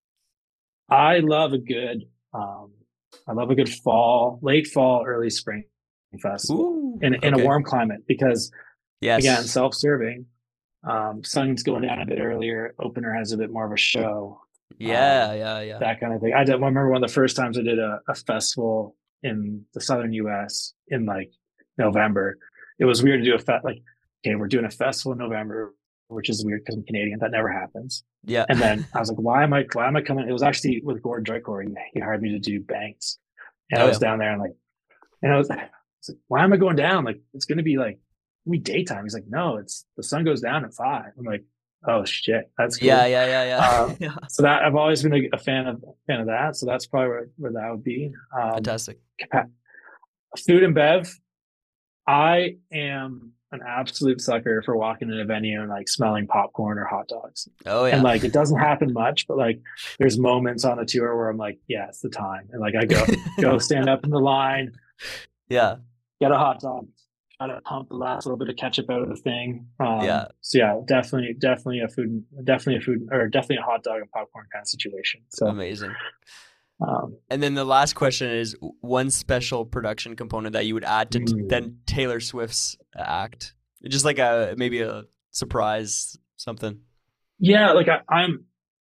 I love a good, um, I love a good fall, late fall, early spring festival Ooh. in, in okay. a warm climate because Yes. again, self-serving, um, sun's going down a bit earlier. Opener has a bit more of a show, Yeah. Yeah. Yeah. that kind of thing. I did, I remember one of the first times I did a, a festival in the Southern U S in like November. It was weird to do a fe- like, okay, we're doing a festival in November, which is weird because I'm Canadian. That never happens. Yeah. And then I was like, why am I, why am I coming? It was actually with Gordon Joycore. He, he hired me to do Banks. And Oh, I was yeah. down there and like, and I was, I was like, why am I going down? Like, it's going to be like, we daytime. He's like, no, it's the sun goes down at five. I'm like, oh shit. That's cool. Yeah. Yeah. Yeah. Yeah. Um, yeah. So that I've always been a, a fan of, fan of that. So that's probably where, where that would be. Um, Fantastic. capa- food and bev. I am an absolute sucker for walking in a venue and like smelling popcorn or hot dogs. Oh yeah. And like it doesn't happen much, but like there's moments on a tour where I'm like, yeah, it's the time. And like I go go stand up in the line, yeah. get a hot dog, try to pump the last little bit of ketchup out of the thing. Um, Yeah. So yeah, definitely, definitely a food, definitely a food, or definitely a hot dog and popcorn kind of situation. So Amazing. um, And then the last question is one special production component that you would add to t- Mm. then Taylor Swift's act, just like a maybe a surprise something. yeah, like I, I'm.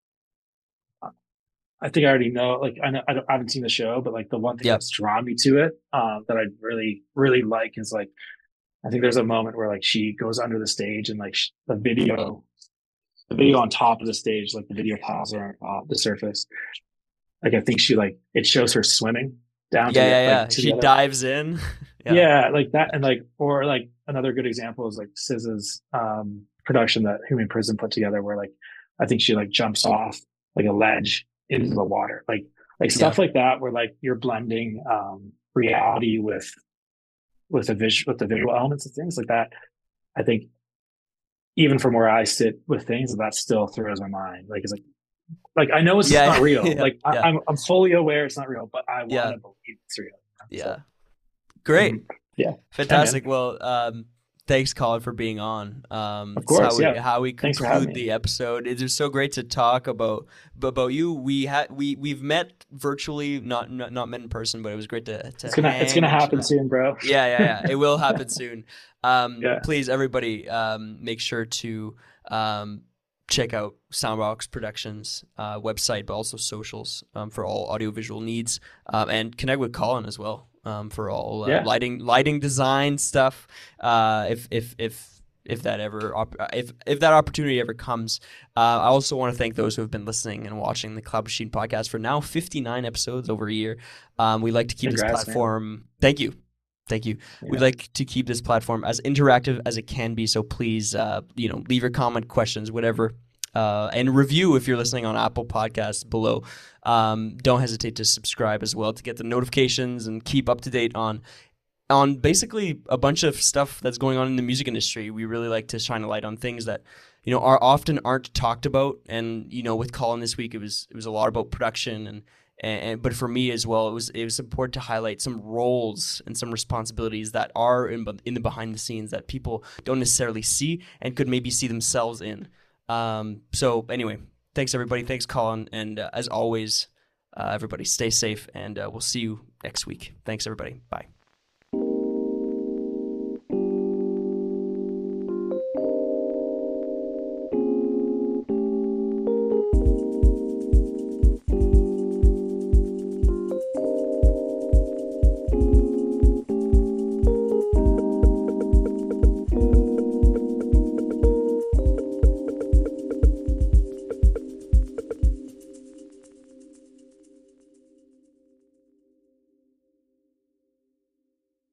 I think I already know. Like I know I, don't, I haven't seen the show, but like the one thing Yep. that's drawn me to it, um, that I really really like is like I think there's a moment where like she goes under the stage and like sh- the video, the video on top of the stage, like the video piles are on uh, the surface. Like I think she like it shows her swimming down. Yeah, to the, yeah, like, yeah. to She the other- dives in. yeah. like that, and like or like another good example is like S Z A's um, production that Human Prison put together, where like I think she like jumps off like a ledge into the water. Like like Yeah. stuff like that, where like you're blending um, reality with with a vis with the visual elements of things like that. I think even from where I sit with things, that still throws my mind. Like it's like like I know it's Yeah. not real. Yeah. Like I, Yeah. I'm I'm fully aware it's not real, but I want Yeah. to believe it's real. Yeah. So Great. mhm. yeah, Fantastic. yeah, Well, um, thanks, Colin, for being on. Um, of it's how course. we Yeah, how we thanks for having conclude me. the episode. It was so great to talk about about you. We had we we've met virtually, not, not not met in person, but it was great to to It's gonna it's hang gonna and happen chat. soon, bro. Yeah, yeah, yeah. It will happen soon. Um, Yeah, please, everybody, um, make sure to um, check out Soundbox Productions uh, website, but also socials um, for all audiovisual needs, um, and connect with Colin as well um, for all uh, yeah, lighting, lighting design stuff. Uh, if if if if that ever op- if if that opportunity ever comes, uh, I also want to thank those who have been listening and watching the Cloud Machine podcast for now fifty-nine episodes over a year. Um, we like to keep this congrats, man. platform. Thank you. Thank you. We'd Yeah, like to keep this platform as interactive as it can be. So please, uh, you know, leave your comment, questions, whatever, uh, and review if you're listening on Apple Podcasts below. Um, don't hesitate to subscribe as well to get the notifications and keep up to date on on basically a bunch of stuff that's going on in the music industry. We really like to shine a light on things that, you know, are often aren't talked about. And, you know, with Colin this week, it was it was a lot about production and and but for me as well, it was it was important to highlight some roles and some responsibilities that are in in the behind the scenes that people don't necessarily see and could maybe see themselves in. Um, so anyway, thanks everybody. Thanks, Colin. And uh, as always, uh, everybody stay safe, and uh, we'll see you next week. Thanks everybody. Bye.